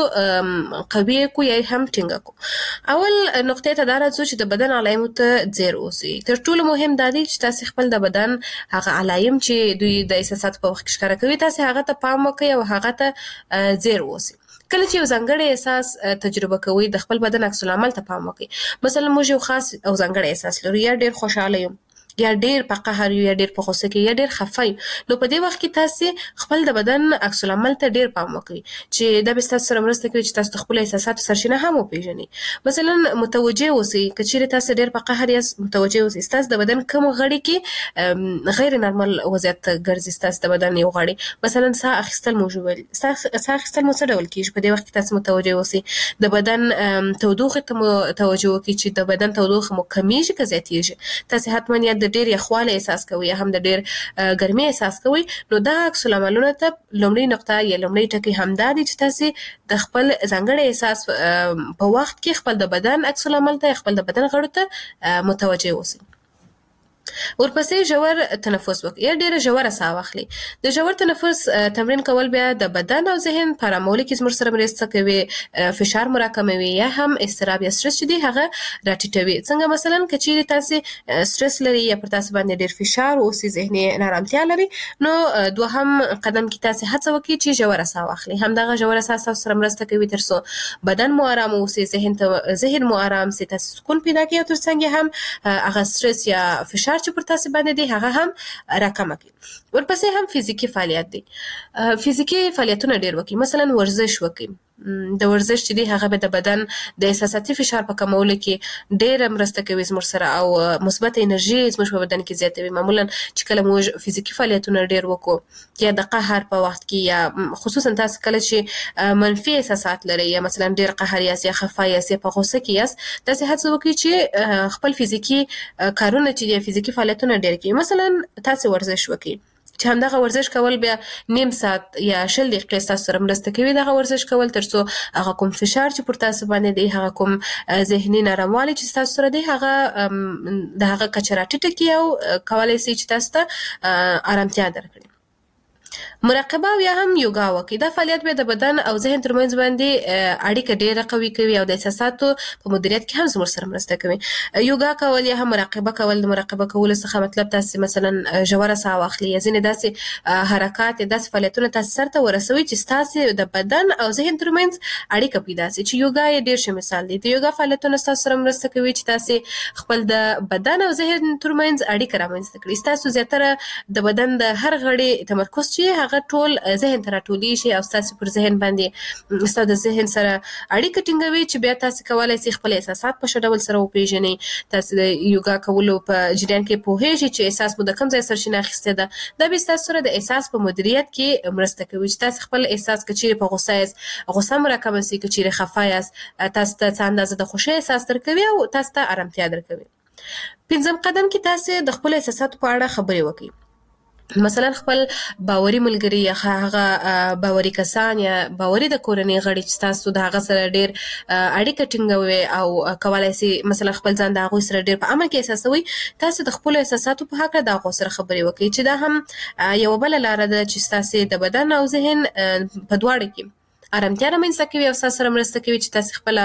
قوي کړو یا هم ټینګه کړو. اول نقطې ته دا راځو چې د بدن علایمو ته ځیر اوسئ. تر ټولو مهم دا دی چې تاسو خپل د بدن هغه علایم چې دوی د احساساتو په وخت کې ښکاره کوي، تاسو هغه ته پام وکړئ او هغه ته ځیر اوسئ. کله چې یو ځانګړی احساس تجربه کوئ، د خپل بدن عکس العمل ته پام وکړئ. مثلا موږ یو خاص او ځانګړی احساس لرو، یا ډېر خوشحاله یم، یا ډېر په قهر یو، یا ډېر په غوسه کې، یا ډېر خفه یو. نو په دې وخت کې تاسو خپل د بدن عکس العمل ته ډېر پام وکړئ چې دا به ستاسو سره مرسته کوي چې تاسو د خپلو احساساتو سرچینه هم وپېژنئ. مثلا متوجه اوسئ، که چیرې تاسو ډېر په قهر یاست، متوجه اوسئ ستاسو د بدن کوم غړي کې غیر نارمل وضعیت ګرځي. ستاسو د بدن یو غړی، مثلا ساه اخیستل مو ویل، ساه اخیستل مو څه ډول کېږي، په دې وخت کې تاسو متوجه اوسئ. د بدن تودوخې ته مو توجه وکړئ چې د بدن تودوخه مو کمیږي که زیاتیږي. تاسو حتما یا د ډېر یخوالی احساس کوي یا هم د ډېر ګرمۍ احساس کوي، نو دا عکس العملونه ته لومړۍ نقطه یا لومړۍ ټکی همدا دی چې تاسو د خپل ځانګړي احساس په وخت کې خپل د بدن عکس العمل ته، خپل د بدن غړو ته متوجه اوسئ. ورپسې ژور تنفس وکړئ یا ډېره ژوره ساه واخلئ. د ژور تنفس تمرین کول بیا د بدن او ذهن په ارامولو کې زموږ سره مرسته کوي، فشار مو راکموي یا هم اضطراب یا سټرس چې دی هغه راټیټوي. څنګه مثلا که چیرې تاسو سټرس لري یا پر تاسو باندې ډېر فشار اوسي، ذهني نارامتیا لري، نو دوهم قدم کې تاسو هڅه وکړئ چې ژوره ساه واخلئ. همدغه ژوره ساه تاسو سره مرسته کوي تر څو بدن مو ارام اوسي، ذهن مو ارام سي، تاسو سکون پیدا کړئ، او تر څنګ هم هغه سټرس یا فشار چې پر تاسو باندې دی هغه هم راکمه کړي. ورپسې هم فزیکی فعالیت دی. فزیکی فعالیتونه ډېر وکړئ، مثلا ورزش وکړئ. د ورزش چې دی هغه به د بدن د احساساتي فشار په کمولو کې ډېره مرسته کوي زموږ سره او مثبت انرژي زموږ په بدن کې زیاتوي. معمولا چې کله موږ فزیکی فعالیتونه ډېر وکړو، یا د قهر په وخت کې، یا خصوصا تاسو کله چې منفي احساسات لرئ، یا مثلا ډېر قهر یاست یا خفه یاست یا په غوسه کې یاست، تاسو هڅه وکړئ چې خپل فزیکی کارونه چې دی فزیکی فعالیتونه ډېر کړئ. مثلا تاسو ورزش وکړئ چې همدغه ورزش کول بیا نیم ساعت یا 20 دقیقې تاسو سره مرسته کوي دغه ورزش کول، تر څو هغه کوم فشار چې پر تاسو باندې دی، هغه کوم ذهني ناراموالی چې تاسو سره دی، هغه د هغه کچه راټیټه کړي او کولای شي چې تاسو ته آرامتیا درکړي. مراقبه او یا هم یوګا وکړئ. دا فعالیت به د بدن او ذهن ترمنځ باندې اړیکه ډېره قوي کوي او د احساساتو په مدیریت کې هم زموږ سره مرسته کوي. یوګا کول یا هم مراقبه کول، د مراقبه کولو څخه مطلب تاسو مثلا ژوره ساه واخلئ یا ځینې داسې حرکات، داسې فعالیتونه تاسو سرته ورسوي چې تاسو د بدن او ذهن ترمنځ اړیکه پیدا شي. چې یوګا یې ډېر ښه مثال دی. د یوګا فعالیتونه تاسو سره مرسته کوي چې تاسو خپل د بدن او ذهن ترمنځ اړیکه رامنځته کړئ. تاسو زیاتره د بدن د هر غړي تمرکز چې چې هغه ټول ذهن ته راټولي شي او تاسو پر ذهن باندې ستاسو د ذهن سره اړیکه ټینګوي چې بیا تاسو کولای شئ خپل احساسات په ښه ډول سره وپیژنئ. تاسو د یوګا کولو په جریان کې پوهیږئ چې احساس مو د کوم ځای سرچینه اخیستې ده. دا به تاسو سره د احساس په مدیریت کې مرسته کوي چې تاسو خپل احساس کچېرې په غوسه یاست غوسه مو راکمه سي، کچېرې خفه یاست تاسو ته څه اندازه د خوښۍ احساس درکوي او تاسو ته ارامتیا درکوي. 5م قدم کې تاسو د خپل احساساتو په اړه خبرې وکړئ. مثلا خپل باوري ملګری یا هغه باوري کسان یا باوري د کورنۍ غړي چې تاسو د هغه سره ډیر اړیکه ټینګوي او کولای شي مثلا خپل ځان د هغه سره ډیر په عمل کې احساسوي، تاسو د خپل احساساتو په حق د هغه سره خبرې وکړئ چې دا هم یو بل لار ده چې تاسو د بدن او ذهن په دواړو کې ارامتیا رامنځته کوي او تاسو سره مرسته کوي چې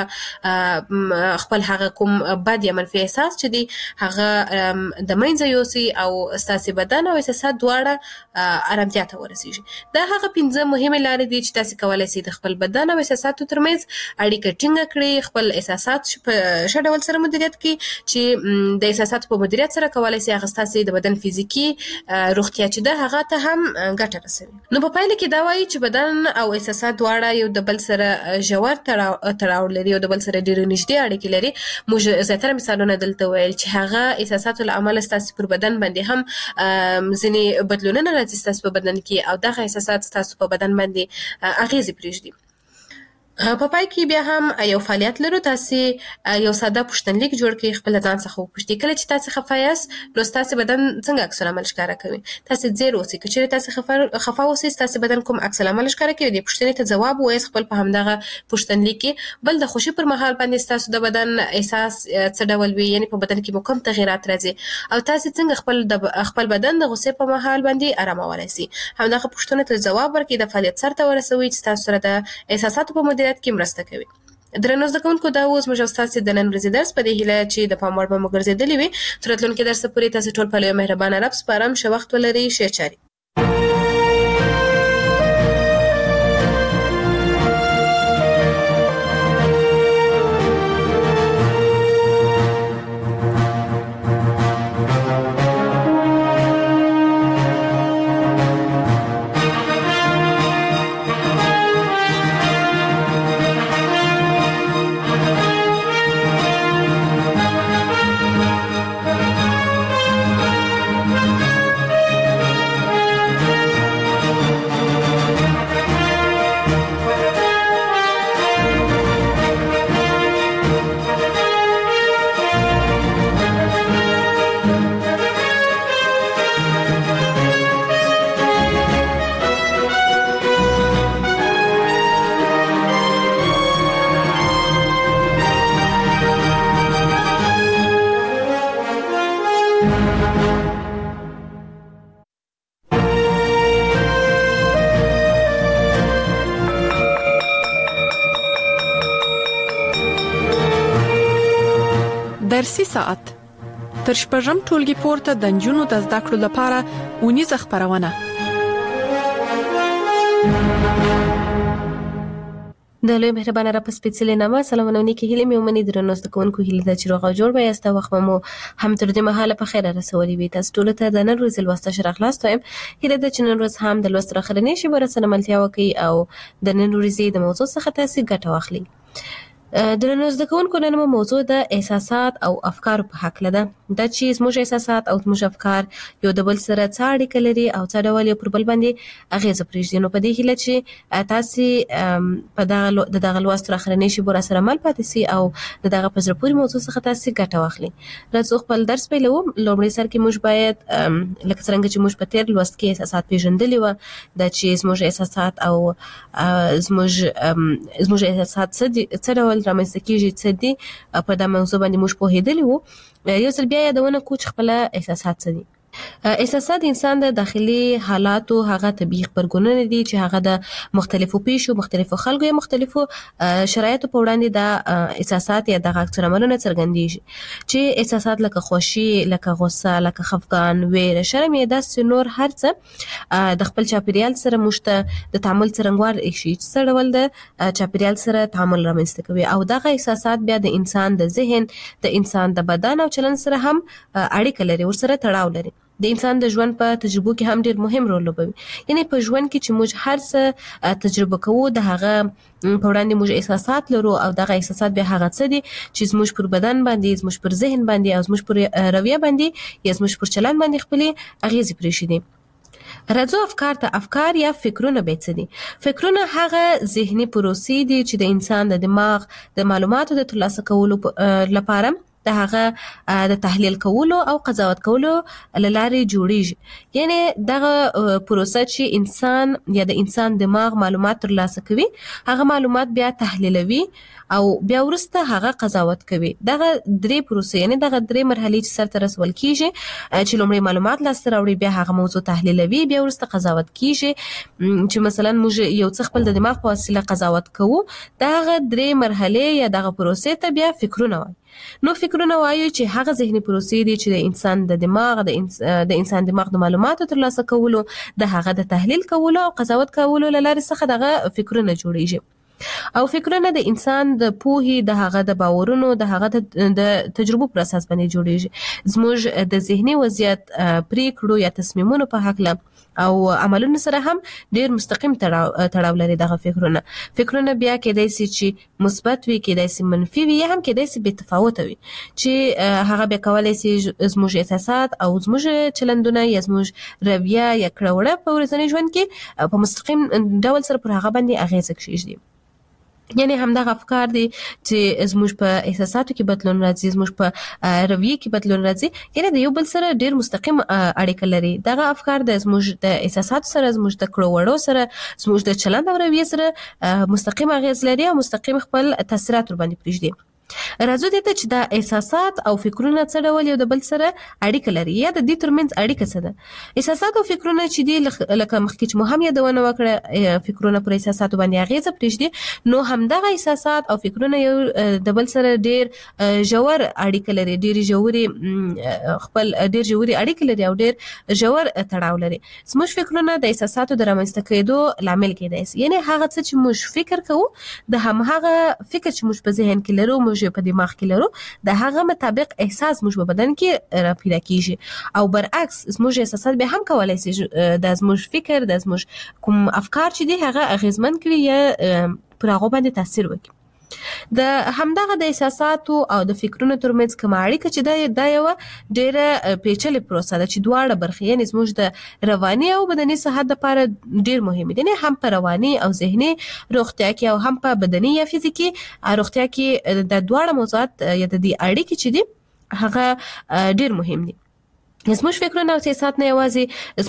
تاسو خپل هغه کوم بد یا منفي احساس چې دی هغه د منځه یوسي او تاسو بدن او احساسات دواړه ارامتیا ته ورسیږي. دا هغه 5 مهمه لارې دي چې تاسو کولای شئ د خپل بدن او احساساتو ترمنځ اړیکه ټینګه کړئ، خپل احساسات په ښه ډول سره مدیریت کړئ چې د احساساتو په مدیریت سره کولای شئ هغه تاسو د بدن فزیکی روغتیا چې ده هغه ته هم ګټه رسوي. نو په پایله کې دا وایي چې بدن او احساسات دواړه یو د بل سره ژور تړاو لري او د بل سره ډېر نږدې اړیکې لري. موږ زیاتره مثالونه دلته ویل چې هغه احساساتو له امله ستاسو پر بدن باندې هم ځینې بدلونونه راځي ستاسو په بدن کې او دغه احساسات ستاسو په بدن باندې اغیزې پرېږدي. په پای کې بیا هم یو فعالیت لرو. تاسو یو ساده پوښتنلیک جوړ کړئ، خپل ځان څخه وپوښتئ کله چې تاسو خفه یاست نو تاسو بدن څنګه عکس العمل ښکاره کوي. تاسو زیر اوسئ، که چیرې تاسو خفه اوسئ تاسو بدن کوم عکس العمل ښکاره کوي. د پوښتنې ته ځواب وایئ خپل په همدغه پوښتنلیک کې. بل د خوشي پر مهال باندې تاسو د بدن احساس څه ډول وي، یعنی په بدن کې مو کوم تغیرات راځي او تاسو څنګه خپل بدن د غوسې په مهال باندې آرامولای شئ. همدغه پوښتنو ته ځواب ورکړئ، د فعالیت سره ورسوي چې تاسو سره د احساساتو په مدیریت کې مرسته کوي. درنو زده کوونکو دا اوس موږ تاسو د نن ورځې درس په دې هیله چې د پام وړ به مو ګرځېدلی وي. تر راتلونکي درس پورې تاسو ټول په لوی مهربانه رب سپارم. ښه وخت ولرئ. ښه چارې. درسي ساعت تر شپږم ټولګي پورته د نجونو د زده کړو لپاره اونیزه خبرونه. د لوی مهربانه را په سپېڅلې نامه سلامونه کې هیله مې ومني. درنو زده کوونکو هیله ده چې روغ او جوړ به یاست. وخت مو هم تر دې مهاله په خیر رسولي وي. تاسو ټول ته د نن ورځې لوسته ښه راغلاست وایم. هیله ده چې نن ورځ هم د لوست راخرنې شی ورسره ملتیا وکړي او د نن ورځې د موضوع څخه تاسو ګټه واخلئ. درنو زده کوونکو نن موضوع د احساسات او افکار په حق لده. دا چې زموږ احساسات او زموږ افکار یو د بل سره څه اړیکه لري او څه ډول یو پر بل باندې اغیزه پرېږدي. نو په دې هیله چې تاسو په دغه لوست راخرنې شی ورسره مل پاتې سي او دغه په زړه پورې موضوع څخه تاسو ګټه واخلئ. راځو خپل درس پیلوو. لومړی سر کې موږ باید لکه څنګه چې موږ په تیر لوست کې احساسات پیژندلي و، دا چې زموږ احساسات او زموږ احساسات څه ډول رامنځته کیږي څه دي، په دا موضوع باندې موږ پوهېدلي وو. یو ځل بیا یادونه کوو چې خپل احساسات څه دي. احساسات انسان د داخلي حالاتو هغه طبيعي خبرګونونه دي چې هغه د مختلفو پیښو، مختلفو خلکو یا مختلفو شرایطو په وړاندې د احساسات یا د عکس العملونو څرګندېږي. چې احساسات لکه خوښي، لکه غوسه، لکه خفګان، ویره، شرم یا داسې نور هر څه د خپل چاپیریال سره موږ ته د تعامل څرنګوار شي چې څه ډول د چاپیریال سره تعامل رامنځته کوي او دغه احساسات بیا د انسان د ذهن، د انسان د بدن او چلن سره هم اړیکه لري، ورسره تړاو لري. د انسان د ژوند په تجربو کې هم ډیر مهم رول لوبوي. یعنی په ژوند کې چې موږ هر څه تجربه کوو د هغه په وړاندې موږ احساسات لرو او دغه احساسات به هغه څه دي چې زموږ پر بدن باندې، زموږ پر ذهن باندې او زموږ پر رویه باندې یا زموږ پر چلند باندې خپلې اغیزې پرېږدي. راځو افکار ته. افکار یا فکرونه به څه دي؟ فکرونه هغه ذهني پروسې دي چې د انسان د دماغ د معلوماتو د ترلاسه کولو لپاره د هغه د تحلیل کولو او قضاوت کولو لارې جوړیږي. یعنی دغه پروسه چې انسان یا د انسان دماغ معلومات ترلاسه کوي، هغه معلومات بیا تحلیلوي او بیا ورسته هغه قضاوت کوي. دغه درې پروسې، یعنی دغه درې مرحلې چې سرته رسول کیږي، چې لومړی معلومات لاسته راوړي، بیا هغه موضوع تحلیلوي، بیا ورسته قضاوت کیږي. چې مثلا موږ یو څه خپل د دماغ په وسیله قضاوت کوو، دغه درې مرحلې یا دغه پروسې ته بیا فکرونه وایي. نو فکرونه وایي چې هغه ذهني پروسې دي چې د انسان د دماغ د انسان دماغ د معلوماتو ترلاسه کولو، د هغه د تحلیل کولو او قضاوت کولو لارې څخه دغه فکرونه جوړیږي. او فکرونه د انسان د پوهې، د هغه د باورونو، د هغه د تجربو پر اساس باندې جوړیږي. زموږ د ذهني وضعیت، پریکړو یا تصمیمونو په هکله او عملونو سره هم ډیر مستقیم تړاو لري دغه فکرونه. فکرونه بیا کېدای شي چې مثبت وي، کېدای شي منفي وي، یا هم کېدای شي بې تفاوته وي، چې هغه بیا کولای شي زموږ احساسات او زموږ چلندونه یا زموږ رویه یا کړه وړه په ورځني ژوند کې په مستقیم ډول سره پر هغه باندې اغیزه کېږي. یعنی همدغه افکار دي چې زموږ په احساساتو کې بدلون راځي، زموږ په رویه کې بدلون راځي، یعنی د یو بل سره ډیر مستقیم اړیکه لري. دغه افکار د زموږ د احساساتو سره، زموږ د کړو وړو سره، زموږ د چلند او رویه سره مستقیم اغیز لري او مستقیم خپل تاثیرات ور باندې پرېږدي. راځو دې ته چې دا احساسات او فکرونه څه ډول یو د بل سره اړیکه لري، یا د دې ترمنځ اړیکه څه ده. احساسات او فکرونه چې دي لکه مخکې چې مو هم یادونه وکړه، فکرونه پر احساساتو باندې اغیزه پرېږدي. نو همدغه احساسات او فکرونه یو د بل سره ډیر ژور اړیکه لري، ډیر ژورې اړیکه لري او ډیر ژور تړاو لري. زموږ فکرونه د احساساتو د رامنځته کېدو لامل کېدای شي. یعنی هغه څه چې موږ فکر کوو، د همغه فکر چې موږ په ذهن کې لرو، موږ په دماغ کې لرو، د هغه مطابق احساس موږ په بدن کې را پیدا کیږي. او برعکس زموږ احساسات به هم کولای شي د زموږ فکر، د زموږ کوم افکار چې دي هغه اغیزمن کړي یا پر هغه باندې تاثیر وکړي. د همدغه د احساساتو او د فکرونو ترمنځ کومه اړیکه چې دا یو ډیره پیچلې پروسه ده چې دواړه برخې، یعنی زموږ د رواني او بدني صحت لپاره ډیر مهمه دي. هم په رواني او ذهني روغتیا کې او هم په بدني یا فزیکي روغتیا کې د دواړه موضوعات یا د دې اړیکې چې دي هغه ډیر مهم دي. زموږ فکرونه او احساسات نه یوازې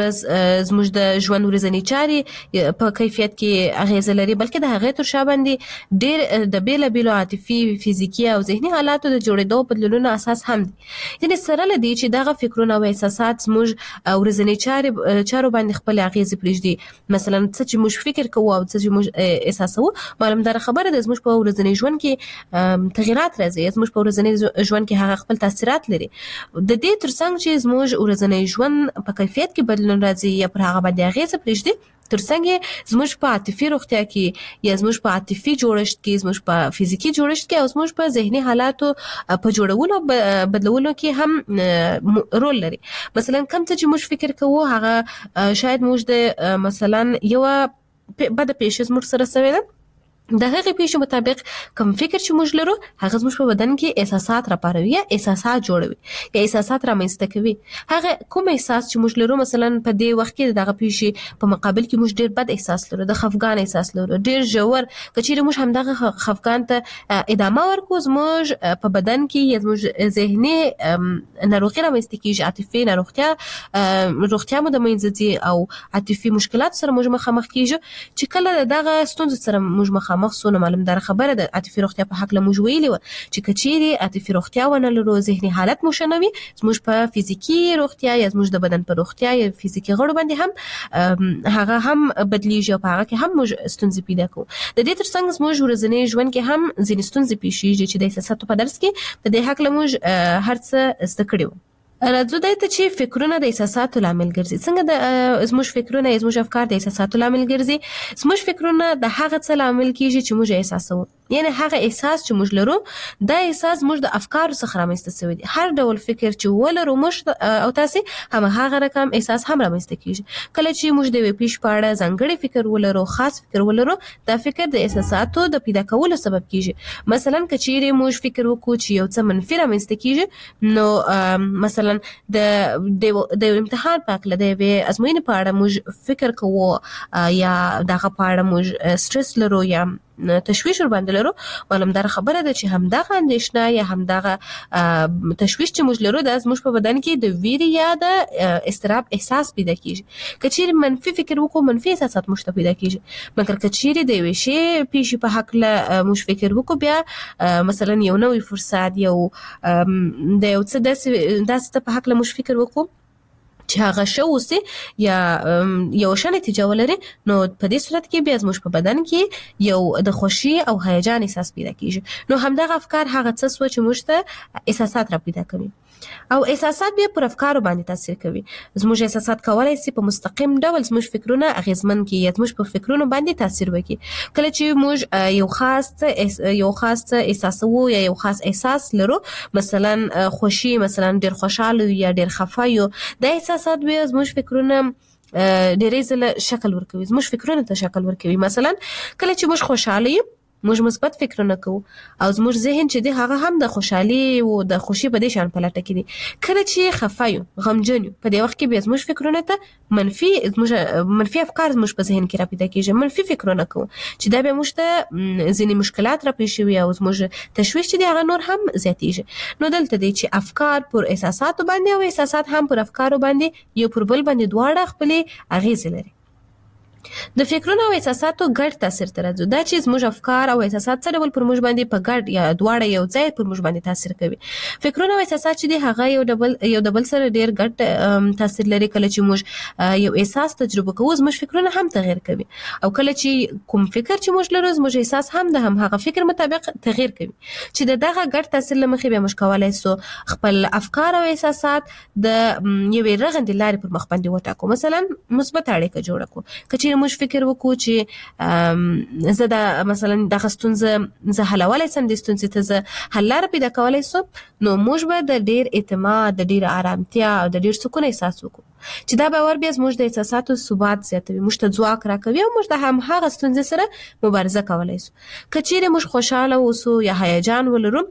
زموږ د ژوند ورځنی چارې په کیفیت کې اغیزه لري، بلکې د هغې تر شا باندې ډیر د بیلابیلو عاطفي، فزیکي او ذهني حالاتو د جوړېدو بدلونونو اساس هم دي. یعنی سره له دې چې دغه فکرونه او احساسات زموږ ورځنی چارو باندې خپل اغیزې پرېږدي، مثلا څه چې موږ فکر کوو او څه چې موږ احساسوو، معلومدار خبره ده زموږ په ورځنی ژوند کې تغیرات راځي، زموږ په ورځنی ژوند کې هغه خپل تاثیرات لري. د دې ترڅنګ چې زموږ ورځنی ژوند په کیفیت کې بدلون راځي یا پر هغه باندې اغیزه پرېږدي، ترڅنګ زموږ په عاطفي روغتیا کې یا زموږ په عاطفي جوړښت کې، زموږ په فزیکی جوړښت کې او زموږ په ذهني حالاتو په جوړولو بدلولو کې هم رول لري. مثلا کوم څه چې موږ فکر کوو هغه شاید موږ د مثلا یو بد پیښه زموږ سره شوې ده، د هغه پیښې مطابق کوم فکر چې موږ لرو هغه زموږ په بدن کې احساسات راپاروي یا احساسات جوړوي یا احساسات رامنځته کوي. هغه کوم احساس چې موږ لرو، مثلا په دې وخت کې دغه پیښې په مقابل کې موږ ډیر بد احساس لرو، د خفګان احساس لرو، ډیر ژور، کچېرې موږ همدغه خفګان ته ادامه ورکو، زموږ په بدن کې یا زموږ ذهني ناروغي رامنځته کېږي، عاطفي روغتیا مو د منځه ځي او عاطفي مشکلات سره موږ مخامخ کېږو. چې کله دغه ستونزو سره موږ مخامخ سو، نو معلومدار خبره ده عاطفي روغتیا په حق له موږ ویلي و چې کچېرې عاطفي روغتیا ونه لرو، ذهني حالت مو ښه نه وي، زموږ په فزیکی روغتیا یا زموږ د بدن په روغتیا یا فزیکی غړو باندې هم هغه هم بدلیږي او په هغه کې هم موږ ستونزې پیدا کوو. د دې ترڅنګ زموږ ورځنی ژوند کې هم ځینې ستونزې پیښیږي چې د احساساتو په درس کې په دې حق له موږ هر څه زده کړي وو. راځو دای ته چې فکرونه د احساساتو لامل ګرځي. څنګه د زموږ فکرونه زموږ افکار د احساساتو لامل ګرځي؟ زموږ فکرونه د هغه څه لامل کیږي چې موږ احساسوو. یعنی هغه احساس چې موږ لرو دا احساس موږ د افکارو څخه رامنځته شوی دی. هر ډول فکر چې ولرو موږ او تاسو هم هغه رقم احساس هم رامنځته کیږي. کله چې موږ د پیش پاړه ځانګړي فکر ولرو، خاص فکر ولرو، دا فکر د احساساتو د پیدا کولو سبب کیږي. مثلا کچېره موږ فکر وکړو چې یو څه منفي رامنځته کیږي، نو مثلا د امتحان په اړه د ازموینې په اړه موږ فکر کوو یا دغه په اړه موږ سټرس لرو یا تشویش ور باندې لرو، ولهم دا خبره ده چې همدغه اندېښنه یا همدغه تشویش چې موږ لرو د زموږ په بدن کې د ویرې یا د استراب احساس پیدا کیږي. کچېره منفي فکر وکړو منفي احساسات موږ ته پیدا کیږي. مګر کچېره د یو شی پیښې په حق له موږ فکر وکړو، بیا مثلا یو نوې فرصت یو د یو څه داسې په حق له موږ فکر وکړو چې هغه شو وسي یا یو ښه نتیجه ولري، نو په دې صورت کې بیا زموږ په بدن کې یو د خوشي او هیجان احساس پیدا کیږي. نو همدغه افکار هغه څه سوچ موږ ته احساسات را پیدا کوي او احساسات بیا پر افکارو باندې تاثیر کوي. زموږ احساسات کولای شي په مستقیم ډول زموږ فکرونه اغیزمن کړي یا زموږ په فکرونو باندې تاثیر وکړي. کله چې موږ یو خاص احساسو یا یو خاص احساس لرو، مثلا خوشي، مثلا ډیر خوشاله یا ډیر خفه یو، د احساسات بیا زموږ فکرونه ډیرې ځله شکل ورکوي، زموږ فکرونه ته شکل ورکوي. مثلا کله چې موږ خوشاله یو موږ مثبت فکرونه کوو او زموږ ذهن چې دی هغه هم د خوشحالي او د خوشي په دې شان پلټه کې دي. کله چې خفه یو، غمجن یو، په دې وخت کې بیا زموږ فکرونه ته منفي افکار زموږ په ذهن کې را پیدا کېږي، منفي فکرونه کوو چې دا به موږ ته ځینې مشکلات را پیښ شي او زموږ تشویش چې دی هغه نور هم زیاتېږي. نو دلته دی چې افکار پر احساساتو باندې او احساسات هم پر افکارو باندې یو پر بل باندې دواړه خپلې اغیزې لري. د فکرونو او احساساتو ګډ تاثیر ته راځو. دا چې زموږ افکار او احساسات څه ډول پر موږ باندې په ګډ یا دواړه یو ځای پر موږ باندې تاثیر کوي. فکرونه او احساسات چې دي هغه یو د بل سره ډیر ګډ تاثیر لري. کله چې موږ یو احساس تجربه کوو زموږ فکرونه هم تغیر کوي، او کله چې کوم فکر چې موږ لرو زموږ احساس هم د هغه فکر مطابق تغیر کوي. چې دغه ګډ تاثیر لمخې به موږ کولای سو خپل افکار او احساسات د یوې رغندې لارې پر مخ باندې وټاکو. مثلا مثبت اړیکه جوړه کړو. کچېره موږ فکر وکړو چې زه د مثلا دغه ستونزه زه حلولی سم، د ستونزې ته زه حل لاره پیدا کولی سم، نو موږ به د ډیر اعتماد، د ډیر آرامتیا او د ډیر سکون احساس وکړو چې دا باور بیا زموږ د احساساتو ثبات زیاتوي، موږ ته ځواک راکوي او موږ د هغه ستونزې سره مبارزه کولی سو. کچېره موږ خوشاله اوسو یا هیجان ولرو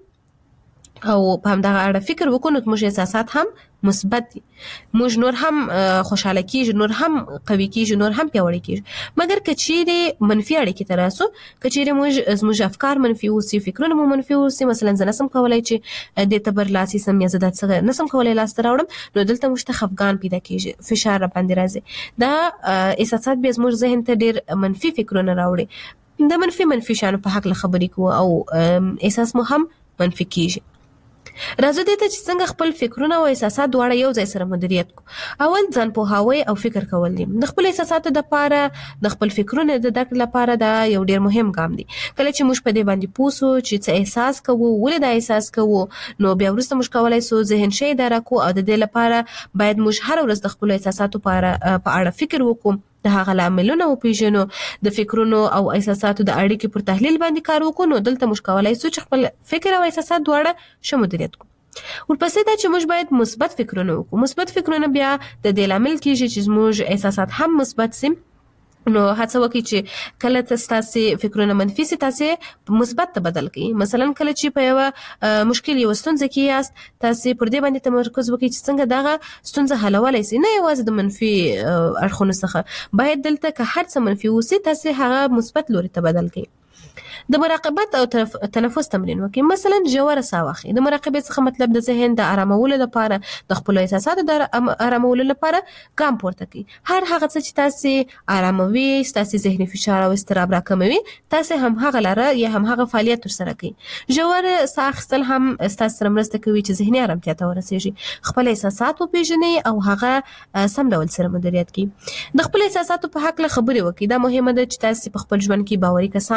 او په همدغه اړه فکر وکړو، نو موږ احساسات هم مثبت دي، موږ نور هم خوشاله کیږو، نور هم قوي کیږو، نور هم پیاوړي کیږو. مګر کچېره منفي اړیکې ته راسو، کچېره زموږ افکار منفي اوسي، فکرونه مو منفي اوسي، مثلا زه نسم کولای چې د ته برلاسي سم یا زه دا څه نسم کولای لاسته راوړم، نو دلته موږ ته خفګان پیدا کیږي، فشار را باندې راځي. دا احساسات بیا زموږ ذهن ته ډیر منفي فکرونه راوړي، د منفي شانو په حق له خبرې کوو او احساس مو هم منفي کیږي. راځو دې ته چې څنګه خپل فکرونه او احساسات دواړه یو ځای سره مدیریت کړو. اول ځان پوهاوی او فکر کول دي. د خپل احساساتو لپاره، د خپل فکرونو د درک لپاره دا یو ډیر مهم ګام دی. کله چې موږ په دې باندې پوه سو چې څه احساس کوو، ولې دا احساس کوو، نو بیا وروسته موږ کولای سو ذهن شي اداره کوو او د دې لپاره باید موږ هر ورځ د خپل احساساتو په اړه فکر وکړو، د هغه لاملونه وپیژنو، د فکرونو او احساساتو د اړیکې پر تحلیل باندې کار وکړو، نو دلته موږ کولای سو چې خپل فکر او احساسات دواړه ښه مدیریت کړو. ورپسې دا چې موږ باید مثبت فکرونه وکړو. مثبت فکرونه بیا د دې لامل کیږي چې زموږ احساسات هم مثبت سي. نو هڅه وکړئ چې کله تاسو فکرونه منفي سي تاسو مثبت ته بدل کړئ. مثلا کله چې په یو مشکل یو ستونزه کې یاست، تاسو پر دې باندې تمرکز وکړئ چې څنګه دغه ستونزه حلولای سي، نه یوازې د منفي اړخونو څخه. باید دلته که هر څه منفي وسی تاسو هغه مثبت لوري ته بدل کړئ. د مراقبت او تنفس تمرین وکړئ. مثلا ژوره ساه واخلئ. د مراقبې څخه مطلب د ذهن د آرامولو لپاره، د خپل احساساتو د آرامولو لپاره ګام پورته کړئ. هر هغه څه چې تاسو آراموي، تاسو ذهني فشار او اضطراب راکموي، تاسو هم هغه لاره یا هم هغه فعالیت ترسره کړئ. ژوره ساه اخیستل هم تاسو سره مرسته کوي چې ذهني آرامتیا ته ورسیږي، خپل احساسات وپیژنئ او هغه سم ډول سره مدیریت کړئ. د خپل احساساتو په حق له خبرې وکړئ. دا مهمه ده چې تاسو په خپل ژوند کې باوري کسان ولرئ.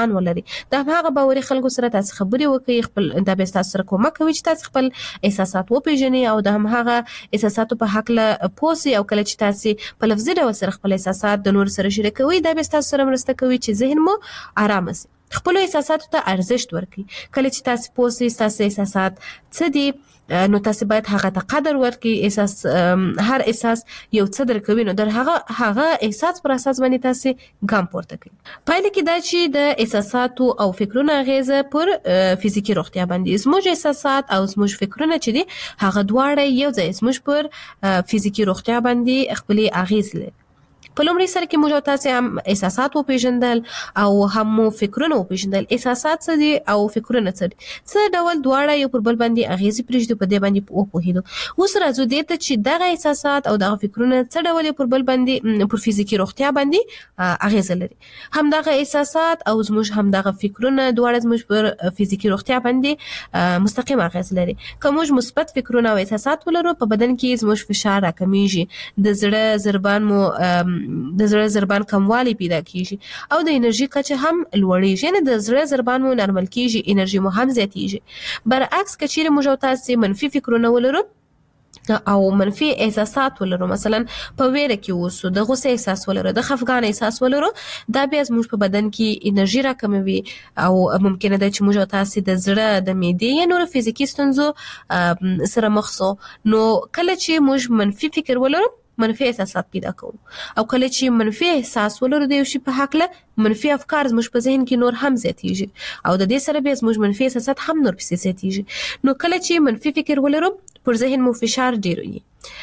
د هغه باوري خلکو سره تاسو خبري وکړئ، خپل د به تاسو سره کومک کوي چې تاسو خپل احساسات وپیژنئ او د هغه احساساتو په حق له پوسي، او کله چې تاسو په لفظي ډول سره خپل احساسات د نور سره شریکوي دا به تاسو سره مرسته کوي چې ذهن مو آرام شي. خپل احساساتو ته ارزښت ورکړئ. کله چې تاسو پوسي تاسو احساسات څه دي نو تاسو باید هغه ته قدر ورکړئ. هر احساس یو څه درکوي، نو در هغه احساس پر اساس باندې تاسو ګام پورته کړئ. پایله کې دا چې د احساساتو او فکرونو اغیزه پر فزیکی روغتیا باندې، زموږ احساسات او زموږ فکرونه چې دي هغه دواړه یو ځای زموږ پر فزیکی روغتیا باندې خپل اغیز لري. په لومړي سره کې موږ تاسو هم احساسات وپیژندل او هم فکرونه وپیژندل. احساسات څه دي او فکرونه څه دي، څه ډول دواړه یو پر بل باندې اغیزې پرېږدي، په دې باندې وپوهیدو. اوس راځو دې ته چې دغه احساسات او دغه فکرونه څه ډول پر بل باندې پر فزیکی روغتیا باندې اغیزه لري. هم دغه احساسات او زموږ هم دغه فکرونه دواړه زموږ پر فزیکی روغتیا باندې مستقیم اغیز لري. که موږ مثبت فکرونه او احساسات ولرو په بدن کې زموږ فشار راکمیږي، د زړه ضربان مو د زړه ضربان کموالی پیدا کیږي او د انرژي کچه هم لوړیږي، یعنی د زړه ضربان مو نرمل کیږي، انرژي مو هم زیاتیږي. برعکس کچیر موږ تاسو منفي فکرونه ولرو او منفي احساسات ولرو، مثلا په ویره کې اوسو، د غوسه احساس ولرو، د خفګان احساس ولرو، دا بیا زموږ په بدن کې انرژي راکموي او ممکنه ده چې موږ تاسو د زړه د معدې یا نور فزیکی ستونزو سره مخ شو. نو کله چې موږ منفي فکر ولرو منفي احساسات پیدا کوو، او کله چې منفي احساس ولرو د یو شي په حق له منفي افکار زموږ په ذهن کې نور هم زیاتیږي او د دې سره به زموږ منفي احساسات هم نور پسې زیاتیږي. نو کله چې منفي فکر ولرو پر ذهن مو فشار ډیر وي،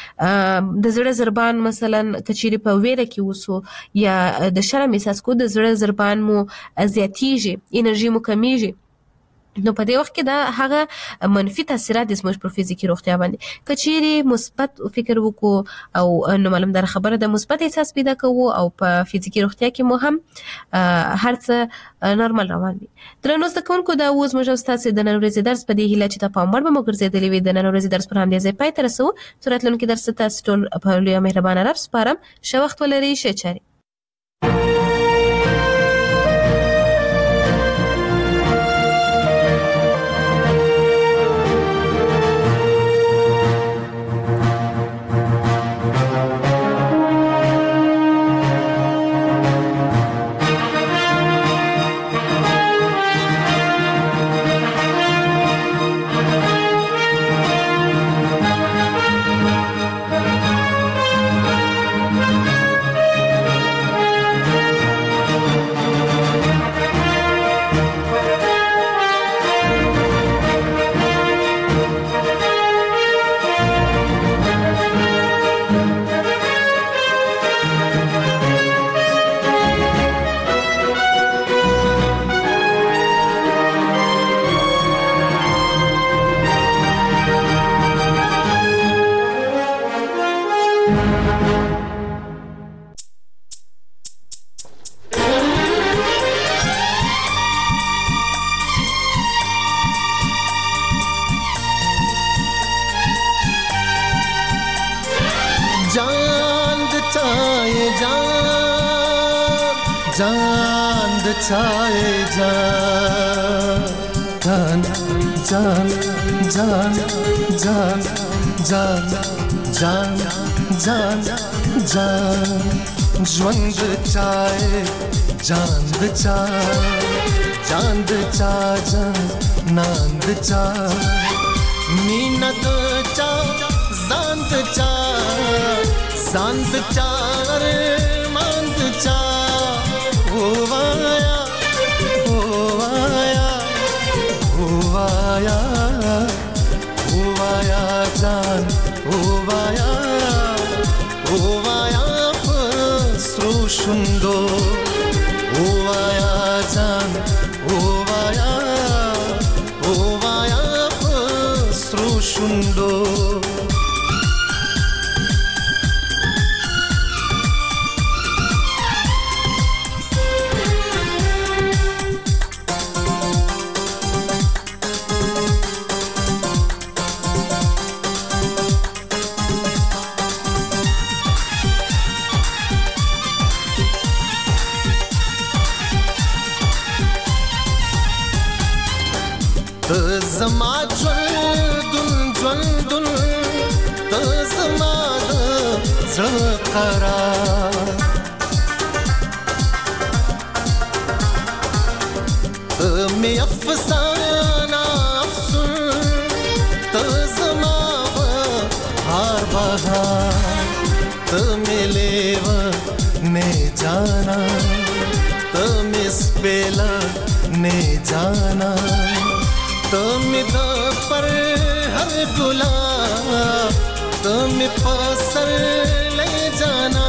د زړه ضربان مثلا کچيري په ویره کې وسو یا د شرم احساس کو د زړه ضربان مو زیاتیږي، انرژي مو کمیږي، نو په دې وخت کې دا هغه منفي تاثیرات د زموږ پر فزیکی روغتیا باندې. کچيري مثبت فکر وکړو او نو معلوم در خبره د مثبت احساس پیدا کوو او په فزیکی روغتیا کې مو هم هر څه نورمال روان وي. درنو زده کوونکو دا اوس موږ تاسو د نن ورځې درس په دې هیله چې تاسو په امر به مو ګرځېدلې وي. د نن ورځې درس پر همدې ځای پای ته رسو. تراتلونکي درس تاسو ټول په لوی مهربانه رب سپارم. ښه وخت ولرئ. ښه چاري. ژوند چای جاند چا چاند چا ناند چا مینت چا زاند چا زاند چا ماند چا هوایا هوایا هوایا هوایا جان هوایا هوایا شوندو هوایا جان هوایا هوایا پسرو شوندو زړه قرار می افسانه افسون ته زما بهار بهار ته می لیوه نه جانا ته می سپیلا نه جانا ته می د پر هر ګلاب ته می پسر لے جانا